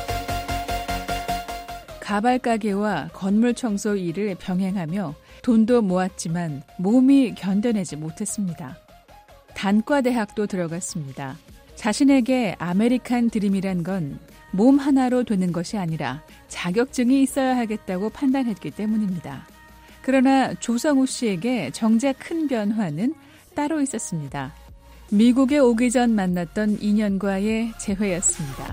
가발 가게와 건물 청소 일을 병행하며 돈도 모았지만 몸이 견뎌내지 못했습니다. 단과대학도 들어갔습니다. 자신에게 아메리칸 드림이란 건 몸 하나로 되는 것이 아니라 자격증이 있어야 하겠다고 판단했기 때문입니다. 그러나 조성우 씨에게 정작 큰 변화는 따로 있었습니다. 미국에 오기 전 만났던 인연과의 재회였습니다.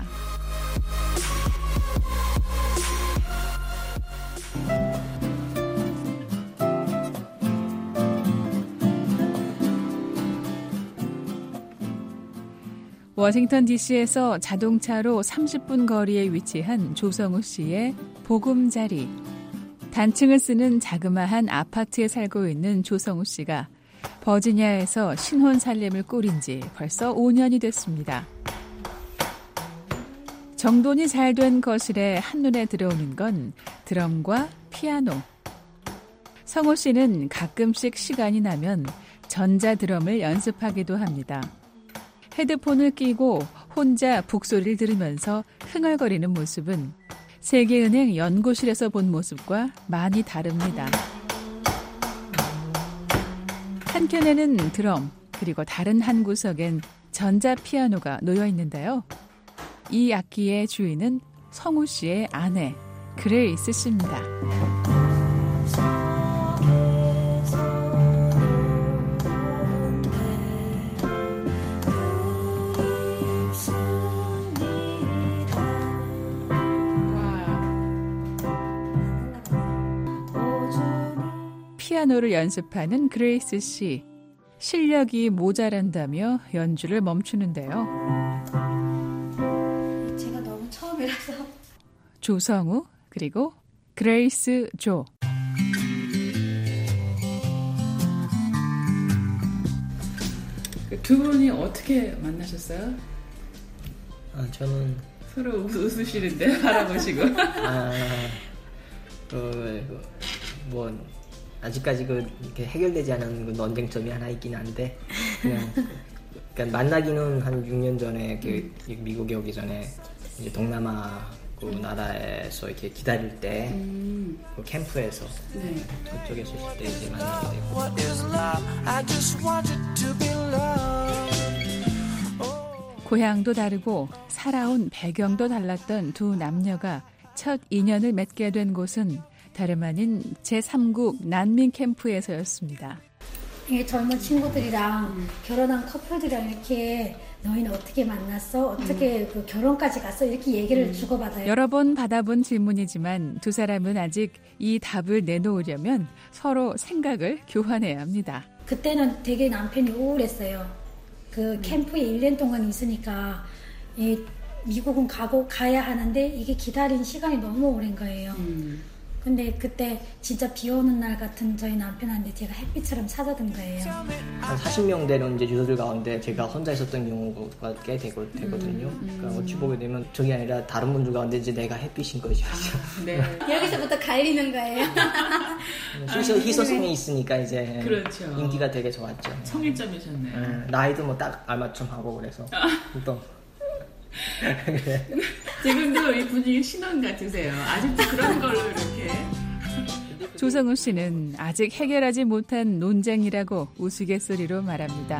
워싱턴 디씨에서 자동차로 삼십 분 거리에 위치한 조성우 씨의 보금자리. 단층을 쓰는 자그마한 아파트에 살고 있는 조성우 씨가 버지니아에서 신혼 살림을 꾸린 지 벌써 오 년이 됐습니다. 정돈이 잘 된 거실에 한눈에 들어오는 건 드럼과 피아노. 성우 씨는 가끔씩 시간이 나면 전자드럼을 연습하기도 합니다. 헤드폰을 끼고 혼자 북소리를 들으면서 흥얼거리는 모습은 세계은행 연구실에서 본 모습과 많이 다릅니다. 한켠에는 드럼, 그리고 다른 한 구석엔 전자피아노가 놓여 있는데요. 이 악기의 주인은 성우 씨의 아내, 그레이스 씨입니다. 피아노를 연습하는 그레이스 씨. 실력이 모자란다며 연주를 멈추는데요. 제가 너무 처음이라서. 조성우 그리고 그레이스 조. 두 분이 어떻게 만나셨어요? 아, 저는 서로 웃으시는데 바라보시고. 아, 그, 뭐 아직까지 그 이렇게 해결되지 않은 그 논쟁점이 하나 있긴 한데 그냥 그러니까 만나기는 한 육 년 전에 그 미국에 오기 전에 이제 동남아 그 나라에서 이렇게 기다릴 때 음. 그 캠프에서 네. 그쪽에서 있을 때 이제 만나게 되고. 고향도 다르고 살아온 배경도 달랐던 두 남녀가 첫 인연을 맺게 된 곳은 다름 아닌 제삼국 난민 캠프에서였습니다. 이게 젊은 친구들이랑 음. 결혼한 커플들이랑 이렇게 너희는 어떻게 만났어? 어떻게 음. 그 결혼까지 갔어? 이렇게 얘기를 음. 주고받아요. 여러 번 받아본 질문이지만 두 사람은 아직 이 답을 내놓으려면 서로 생각을 교환해야 합니다. 그때는 되게 남편이 우울했어요. 그 음. 캠프에 일 년 동안 있으니까 이 미국은 가고 가야 하는데 이게 기다린 시간이 너무 오랜 거예요. 음. 근데 그때 진짜 비 오는 날 같은 저희 남편한테 제가 햇빛처럼 찾아든 거예요. 한 사십 명 되는 이제 유저들 가운데 제가 혼자 있었던 경우가 꽤 되고, 되거든요. 음, 음. 그러니까 어찌 보게 되면 저게 아니라 다른 분들 가운데 이제 내가 햇빛인 거죠. 아, 네. 여기서부터 갈리는 거예요. 희소, 희소성이 있으니까 이제 그렇죠. 인기가 되게 좋았죠. 청일점이셨네요. 네, 나이도 뭐 딱 알맞춤 하고 그래서 또 지금도 이 분위기 신혼 같으세요. 아직도 그런 걸로 이렇게. 조성우 씨는 아직 해결하지 못한 논쟁이라고 우스갯소리로 말합니다.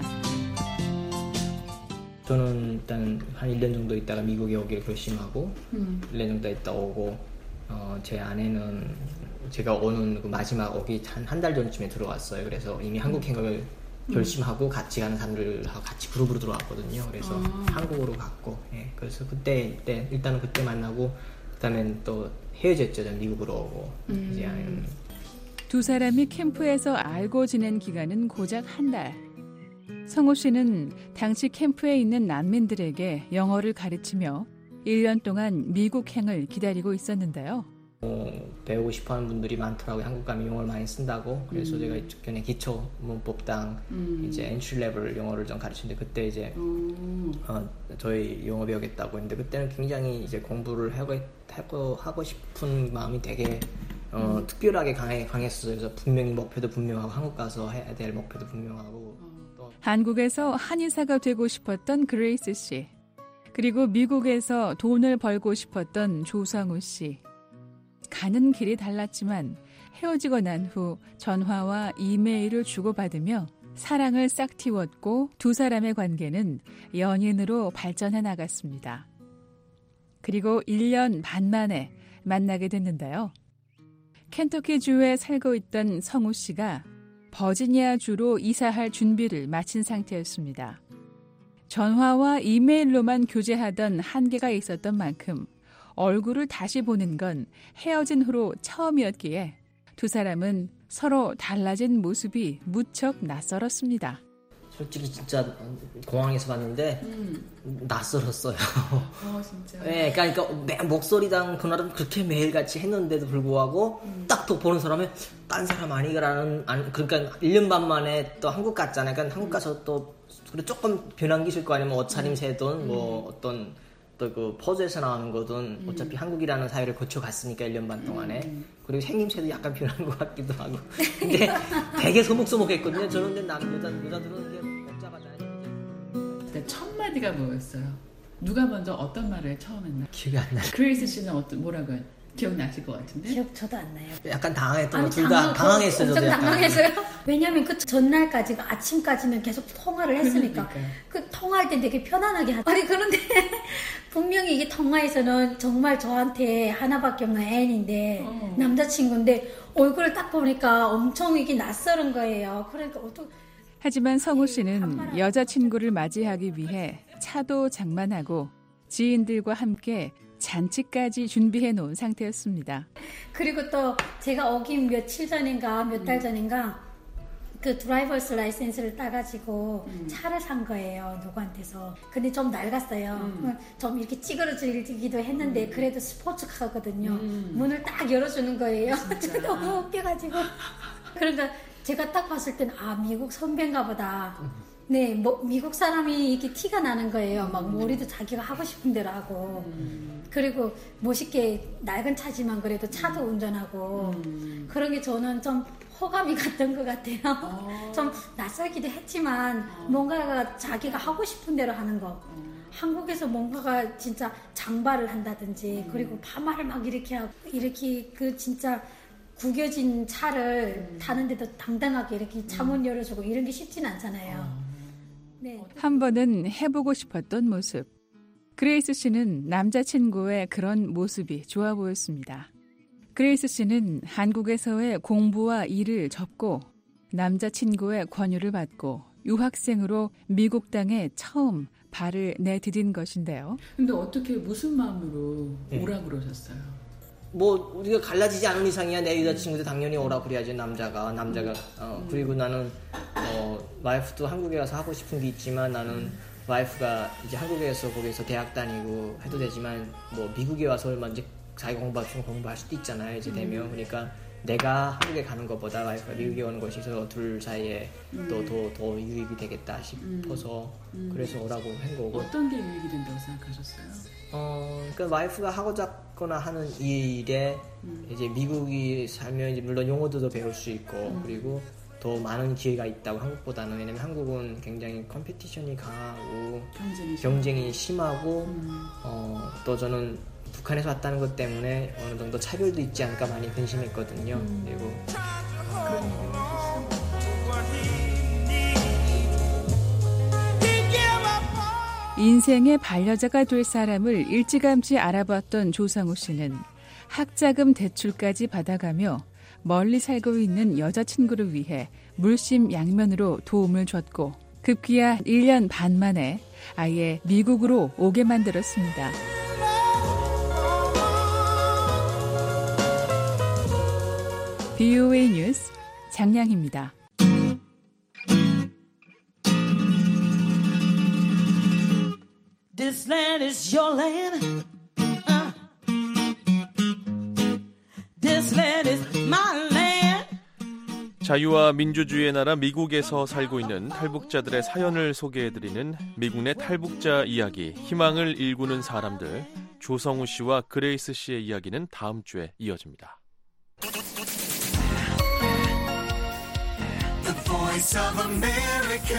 저는 일단 한 일 년 정도 있다가 미국에 오기를 결심하고 음. 일 년 정도 있다 오고 어, 제 아내는 제가 오는 그 마지막 오기 한 한 달 전쯤에 들어왔어요. 그래서 이미 한국행을 결심하고 같이 가는 사람들하고 같이 그룹으로 들어왔거든요. 그래서 아. 한국으로 갔고, 예, 그래서 그때, 그때 일단은 그때 만나고 그다음엔 또 헤어졌죠. 미국으로 오고. 음. 이제 아내는. 두 사람이 캠프에서 알고 지낸 기간은 고작 한 달. 성우 씨는 당시 캠프에 있는 난민들에게 영어를 가르치며 일 년 동안 미국행을 기다리고 있었는데요. 어, 배우고 싶어하는 분들이 많더라고요. 한국 가면 영어를 많이 쓴다고. 그래서 음. 제가 전에 기초 문법당 음. 이제 엔트리 레벨 영어를 좀 가르치는데 그때 이제 음. 어, 저희 영어 배우겠다고 했는데 그때는 굉장히 이제 공부를 하고 하고 하고 싶은 마음이 되게 어, 음. 특별하게 강해 강했어요. 그래서 분명히 목표도 분명하고 한국 가서 해야 될 목표도 분명하고. 또 한국에서 한의사가 되고 싶었던 그레이스 씨. 그리고 미국에서 돈을 벌고 싶었던 조상우 씨. 가는 길이 달랐지만 헤어지고 난 후 전화와 이메일을 주고받으며 사랑을 싹 틔웠고 두 사람의 관계는 연인으로 발전해 나갔습니다. 그리고 일 년 반 만에 만나게 됐는데요. 켄터키주에 살고 있던 성우 씨가 버지니아주로 이사할 준비를 마친 상태였습니다. 전화와 이메일로만 교제하던 한계가 있었던 만큼 얼굴을 다시 보는 건 헤어진 후로 처음이었기에 두 사람은 서로 달라진 모습이 무척 낯설었습니다. 솔직히 진짜 공항에서 봤는데 음. 낯설었어요. 어, 진짜. 네, 그러니까 매, 목소리당 그날은 그렇게 매일같이 했는데도 불구하고 음. 딱 또 보는 사람이 딴 사람 아니라는 아니, 그러니까 일 년 반 만에 또 한국 갔잖아요. 그러니까 한국 가서 또 조금 변한 게 있을 거 아니면 옷차림새든 음. 뭐 어떤 또 그 포즈에서 나오는 거든 음. 어차피 한국이라는 사회를 거쳐갔으니까 일 년 반 동안에 음. 그리고 생김새도 약간 변한 것 같기도 하고 근데 되게 소목소목했거든요. 저런 데 남 여자 여자들은 이게 복잡하잖아요. 첫 마디가 뭐였어요? 누가 먼저 어떤 말을 처음 했나? 기억이 안 나요. 그레이스 씨는 어떤 뭐라고 해요? 기억나실 것 같은데? 기억 저도 안 나요. 약간 당황했던 거 둘 다 당황했어요. 엄청 당황했어요. 왜냐하면 그 전날까지 아침까지는 계속 통화를 했으니까 그러니까요. 그 통화할 때 되게 편안하게 하... 아니 그런데 분명히 이게 통화에서는 정말 저한테 하나밖에 없는 애인인데 어. 남자친구인데 얼굴을 딱 보니까 엄청 이게 낯설은 거예요. 그러니까 어떻게 하지만 성우 씨는 여자친구를 맞이하기 위해 차도 장만하고 지인들과 함께 잔치까지 준비해 놓은 상태였습니다. 그리고 또 제가 어긴 며칠 전인가 몇 달 전인가 그 드라이버스 라이센스를 따가지고 음. 차를 산 거예요. 누구한테서. 근데 좀 낡았어요. 음. 좀 이렇게 찌그러지기도 했는데 음. 그래도 스포츠카거든요. 음. 문을 딱 열어주는 거예요. 너무 웃겨가지고. 그러니까 제가 딱 봤을 때는 아 미국 선배인가 보다. 네, 뭐 미국 사람이 이렇게 티가 나는 거예요. 막 머리도 자기가 하고 싶은 대로 하고. 음. 그리고 멋있게 낡은 차지만 그래도 차도 운전하고. 음. 그런 게 저는 좀 호감이 갔던 것 같아요. 어. 좀 낯설기도 했지만 어. 뭔가가 자기가 하고 싶은 대로 하는 거. 어. 한국에서 뭔가가 진짜 장발을 한다든지 음. 그리고 파마를 막 이렇게 하고 이렇게 그 진짜 구겨진 차를 음. 타는데도 당당하게 이렇게 차문 열어주고 이런 게 쉽진 않잖아요. 어. 네. 한 번은 해보고 싶었던 모습. 그레이스 씨는 남자친구의 그런 모습이 좋아 보였습니다. 그레이스 씨는 한국에서의 공부와 일을 접고 남자친구의 권유를 받고 유학생으로 미국 땅에 처음 발을 내디딘 것인데요. 근데 어떻게 무슨 마음으로 네. 오라 그러셨어요? 뭐 우리가 갈라지지 않은 이상이야 내 여자친구도 당연히 오라 그래야지 남자가 남자가 어, 음. 그리고 나는 어, 와이프도 한국에 가서 하고 싶은 게 있지만 나는 음. 와이프가 이제 한국에서 거기서 대학 다니고 해도 되지만 뭐 미국에 와서 얼마 이제 자기가 공부할 수 공부할 수도 있잖아요 이제 되면 음. 그러니까 내가 한국에 가는 것보다 와이프가 미국에 오는 것이 있어서 둘 사이에 음. 또 더 더 유익이 되겠다 싶어서 음. 그래서 오라고 한 거고. 어떤 게 유익이 된다고 생각하셨어요? 어, 그러니까 와이프가 하고자 하는 일에 음. 이제 미국이 살면 이제 물론 영어도 더 배울 수 있고 음. 그리고 더 많은 기회가 있다고 한국보다는 왜냐면 한국은 굉장히 컴피티션이 강하고 경쟁이, 경쟁이 심하고 음. 어, 또 저는 북한에서 왔다는 것 때문에 어느 정도 차별도 있지 않을까 많이 근심했거든요. 음. 그리고 인생의 반려자가 될 사람을 일찌감치 알아봤던 조상우 씨는 학자금 대출까지 받아가며 멀리 살고 있는 여자친구를 위해 물심양면으로 도움을 줬고 급기야 일 년 반 만에 아예 미국으로 오게 만들었습니다. 비오에이 뉴스 장량입니다. This land is your land. Uh. This land is my land. 자유와 민주주의의 나라 미국에서 살고 있는 탈북자들의 사연을 소개해드리는 미국 내 탈북자 이야기, 희망을 일구는 사람들, 조성우 씨와 그레이스 씨의 이야기는 다음 주에 이어집니다. The Voice of America.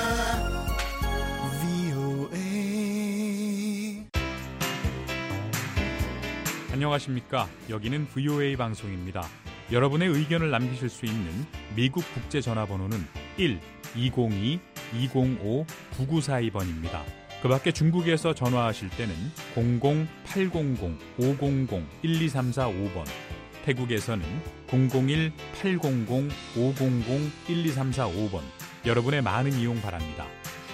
안녕하십니까. 여기는 브이오에이 방송입니다. 여러분의 의견을 남기실 수 있는 미국 국제전화번호는 일 이공이 이공오 구구사이 번입니다. 그 밖에 중국에서 전화하실 때는 공공 팔공공 오공공 일이삼사오 번, 태국에서는 공공일 팔공공 오공공 일이삼사오 번, 여러분의 많은 이용 바랍니다.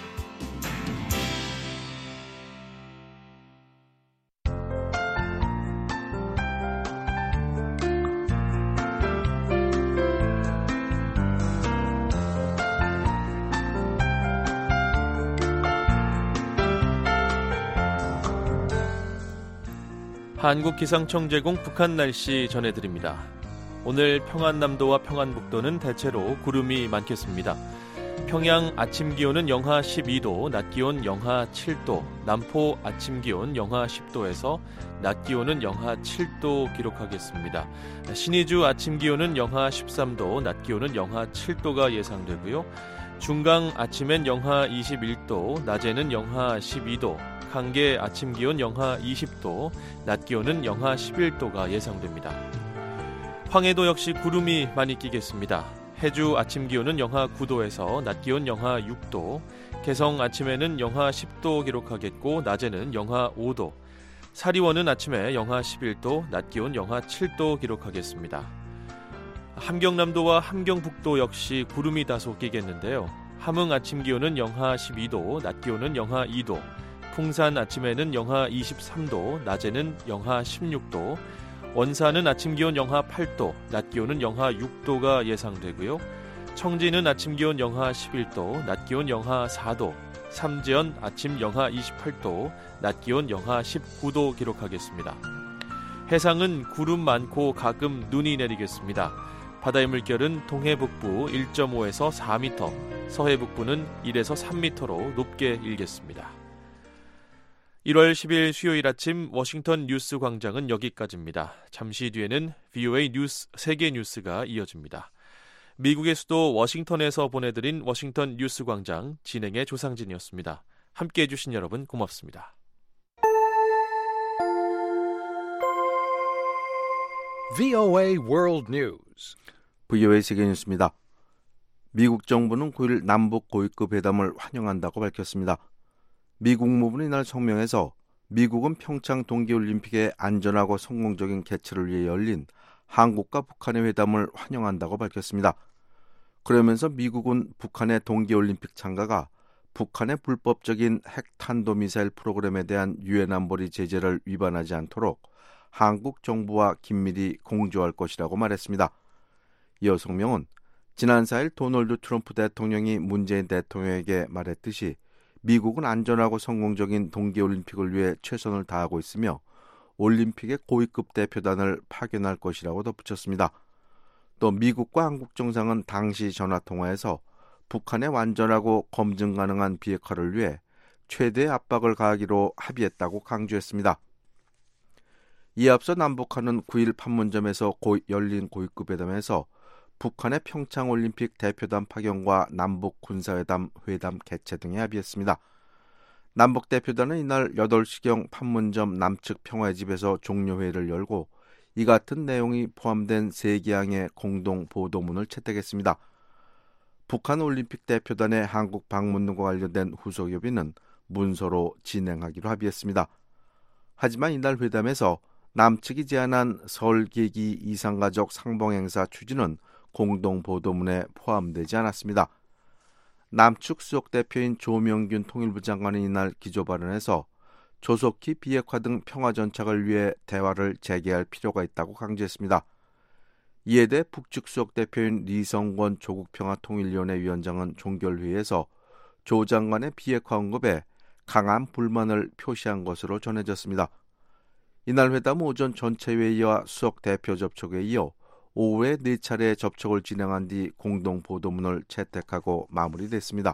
한국기상청 제공 북한 날씨 전해드립니다. 오늘 평안남도와 평안북도는 대체로 구름이 많겠습니다. 평양 아침 기온은 영하 십이 도, 낮 기온 영하 칠 도, 남포 아침 기온 영하 십 도에서 낮 기온은 영하 칠 도 기록하겠습니다. 신의주 아침 기온은 영하 십삼 도, 낮 기온은 영하 칠 도가 예상되고요. 중강 아침엔 영하 이십일 도, 낮에는 영하 십이 도, 강계 아침 기온 영하 이십 도, 낮 기온은 영하 십일 도가 예상됩니다. 황해도 역시 구름이 많이 끼겠습니다. 해주 아침 기온은 영하 구 도에서 낮 기온 영하 육 도, 개성 아침에는 영하 십 도 기록하겠고 낮에는 영하 오 도, 사리원은 아침에 영하 십일 도, 낮 기온 영하 칠 도 기록하겠습니다. 함경남도와 함경북도 역시 구름이 다소 끼겠는데요. 함흥 아침 기온은 영하 십이 도, 낮 기온은 영하 이 도, 풍산 아침에는 영하 이십삼 도, 낮에는 영하 십육 도, 원산은 아침 기온 영하 팔 도, 낮 기온은 영하 육 도가 예상되고요. 청진은 아침 기온 영하 십일 도, 낮 기온 영하 사 도, 삼지연 아침 영하 이십팔 도, 낮 기온 영하 십구 도 기록하겠습니다. 해상은 구름 많고 가끔 눈이 내리겠습니다. 바다의 물결은 동해 북부 일 점 오에서 사 미터, 서해 북부는 일에서 삼 미터로 높게 일겠습니다. 일월 십일 수요일 아침 워싱턴 뉴스 광장은 여기까지입니다. 잠시 뒤에는 브이오에이 뉴스 세계 뉴스가 이어집니다. 미국의 수도 워싱턴에서 보내드린 워싱턴 뉴스 광장 진행의 조상진이었습니다. 함께해 주신 여러분 고맙습니다. 브이오에이 World News. 브이오에이 세계 뉴스입니다. 미국 정부는 구 일 남북 고위급 회담을 환영한다고 밝혔습니다. 미 국무부는 이날 성명에서 미국은 평창 동계올림픽의 안전하고 성공적인 개최를 위해 열린 한국과 북한의 회담을 환영한다고 밝혔습니다. 그러면서 미국은 북한의 동계올림픽 참가가 북한의 불법적인 핵탄도미사일 프로그램에 대한 유엔 안보리 제재를 위반하지 않도록 한국 정부와 긴밀히 공조할 것이라고 말했습니다. 이어 성명은 지난 사 일 도널드 트럼프 대통령이 문재인 대통령에게 말했듯이 미국은 안전하고 성공적인 동계올림픽을 위해 최선을 다하고 있으며 올림픽의 고위급 대표단을 파견할 것이라고 덧붙였습니다. 또 미국과 한국 정상은 당시 전화통화에서 북한의 완전하고 검증 가능한 비핵화를 위해 최대의 압박을 가하기로 합의했다고 강조했습니다. 이에 앞서 남북한은 구 일 판문점에서 고, 열린 고위급 회담에서 북한의 평창올림픽 대표단 파견과 남북 군사회담 회담 개최 등에 합의했습니다. 남북 대표단은 이날 여덟 시경 판문점 남측 평화의 집에서 종료회의를 열고 이 같은 내용이 포함된 세 개항의 공동 보도문을 채택했습니다. 북한 올림픽 대표단의 한국 방문과 관련된 후속 협의는 문서로 진행하기로 합의했습니다. 하지만 이날 회담에서 남측이 제안한 설계기 이상가족 상봉행사 추진은 공동보도문에 포함되지 않았습니다. 남측 수석대표인 조명균 통일부 장관은 이날 기조 발언에서 조속히 비핵화 등 평화정착을 위해 대화를 재개할 필요가 있다고 강조했습니다. 이에 대해 북측 수석대표인 리성권 조국평화통일위원회 위원장은 종결회의에서 조 장관의 비핵화 언급에 강한 불만을 표시한 것으로 전해졌습니다. 이날 회담은 오전 전체 회의와 수석 대표 접촉에 이어 오후에 네 차례 접촉을 진행한 뒤 공동 보도문을 채택하고 마무리됐습니다.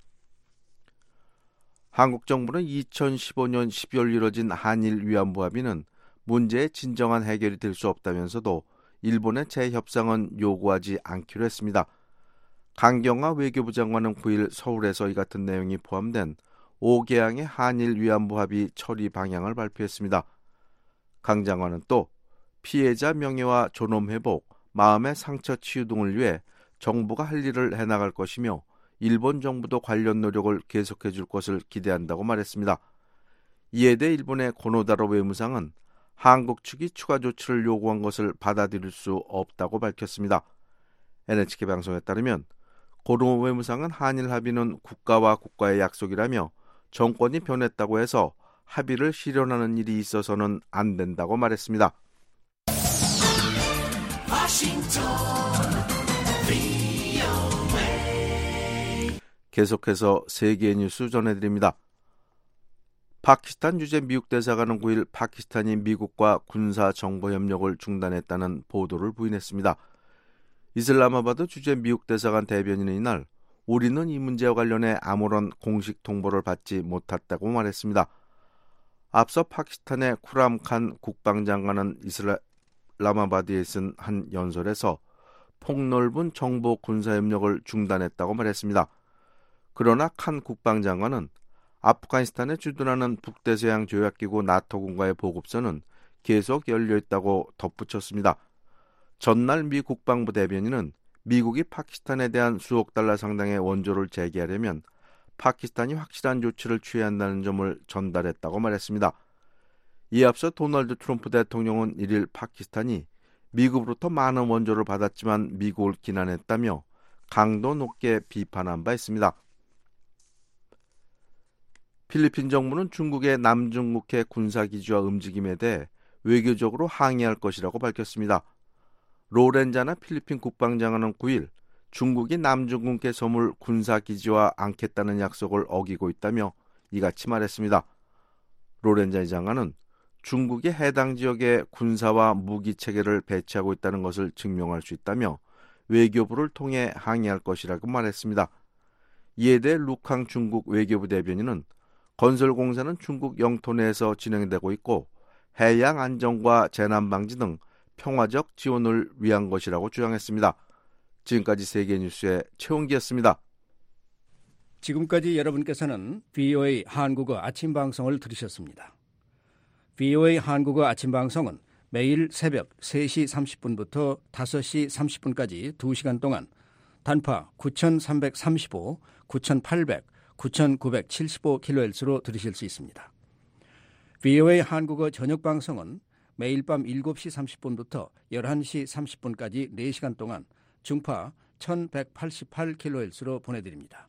한국 정부는 이천십오년 십이월 이뤄진 한일 위안부 합의는 문제의 진정한 해결이 될 수 없다면서도 일본의 재협상은 요구하지 않기로 했습니다. 강경화 외교부 장관은 구일 서울에서 이 같은 내용이 포함된 오 개항의 한일 위안부 합의 처리 방향을 발표했습니다. 강 장관은 또 피해자 명예와 존엄 회복, 마음의 상처 치유 등을 위해 정부가 할 일을 해나갈 것이며 일본 정부도 관련 노력을 계속해 줄 것을 기대한다고 말했습니다. 이에 대해 일본의 고노다로 외무상은 한국 측이 추가 조치를 요구한 것을 받아들일 수 없다고 밝혔습니다. 엔에이치케이 방송에 따르면 고노 외무상은 한일 합의는 국가와 국가의 약속이라며 정권이 변했다고 해서 합의를 실현하는 일이 있어서는 안 된다고 말했습니다. 계속해서 세계 뉴스 전해드립니다. 파키스탄 주재 미국 대사관은 구일 파키스탄이 미국과 군사 정보 협력을 중단했다는 보도를 부인했습니다. 이슬라마바드 주재 미국 대사관 대변인은 이날 우리는 이 문제와 관련해 아무런 공식 통보를 받지 못했다고 말했습니다. 앞서 파키스탄의 쿠람칸 국방장관은 이슬라마바드에 쓴 한 연설에서 폭넓은 정보 군사 협력을 중단했다고 말했습니다. 그러나 칸 국방장관은 아프가니스탄에 주둔하는 북대서양 조약기구 나토군과의 보급선은 계속 열려있다고 덧붙였습니다. 전날 미 국방부 대변인은 미국이 파키스탄에 대한 수억 달러 상당의 원조를 재개하려면 파키스탄이 확실한 조치를 취해야 한다는 점을 전달했다고 말했습니다. 이에 앞서 도널드 트럼프 대통령은 일일 파키스탄이 미국으로부터 많은 원조를 받았지만 미국을 비난했다며 강도 높게 비판한 바 있습니다. 필리핀 정부는 중국의 남중국해 군사기지와 움직임에 대해 외교적으로 항의할 것이라고 밝혔습니다. 로렌자나 필리핀 국방장관은 구일 중국이 남중국해 섬을 군사기지화 않겠다는 약속을 어기고 있다며 이같이 말했습니다. 로렌자 장관은 중국이 해당 지역에 군사와 무기 체계를 배치하고 있다는 것을 증명할 수 있다며 외교부를 통해 항의할 것이라고 말했습니다. 이에 대해 루캉 중국 외교부 대변인은 건설공사는 중국 영토 내에서 진행되고 있고 해양 안전과 재난 방지 등 평화적 지원을 위한 것이라고 주장했습니다. 지금까지 세계뉴스의 최홍기였습니다. 지금까지 여러분께서는 브이오에이 한국어 아침 방송을 들으셨습니다. 브이오에이 한국어 아침 방송은 매일 새벽 세 시 삼십 분부터 다섯 시 삼십 분까지 두 시간 동안 단파 구천삼백삼십오, 구천팔백, 구천구백칠십오 킬로헤르츠로 들으실 수 있습니다. 브이오에이 한국어 저녁 방송은 매일 밤 일곱 시 삼십 분부터 열한 시 삼십 분까지 네 시간 동안 중파 천백팔십팔 킬로헤르츠로 보내드립니다.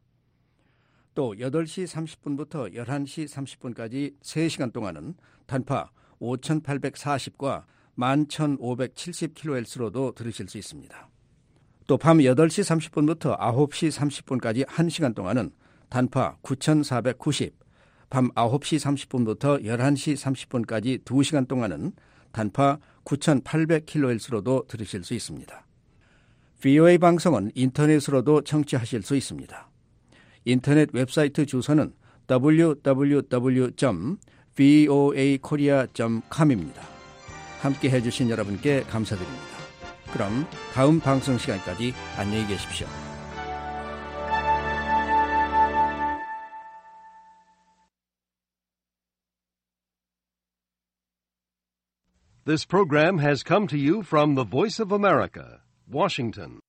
또 여덟 시 삼십 분부터 열한 시 삼십 분까지 세 시간 동안은 단파 오천팔백사십과 만 천오백칠십 킬로헤르츠로도 들으실 수 있습니다. 또 밤 여덟 시 삼십 분부터 아홉 시 삼십 분까지 한 시간 동안은 단파 구천사백구십, 밤 아홉 시 삼십 분부터 열한 시 삼십 분까지 두 시간 동안은 단파 구천팔백 킬로헤르츠로도 들으실 수 있습니다. 브이오에이 방송은 인터넷으로도 청취하실 수 있습니다. 인터넷 웹사이트 주소는 더블유 더블유 더블유 점 브이오에이 코리아 점 컴입니다. 함께 해주신 여러분께 감사드립니다. 그럼 다음 방송 시간까지 안녕히 계십시오. This program has come to you from the Voice of America, Washington.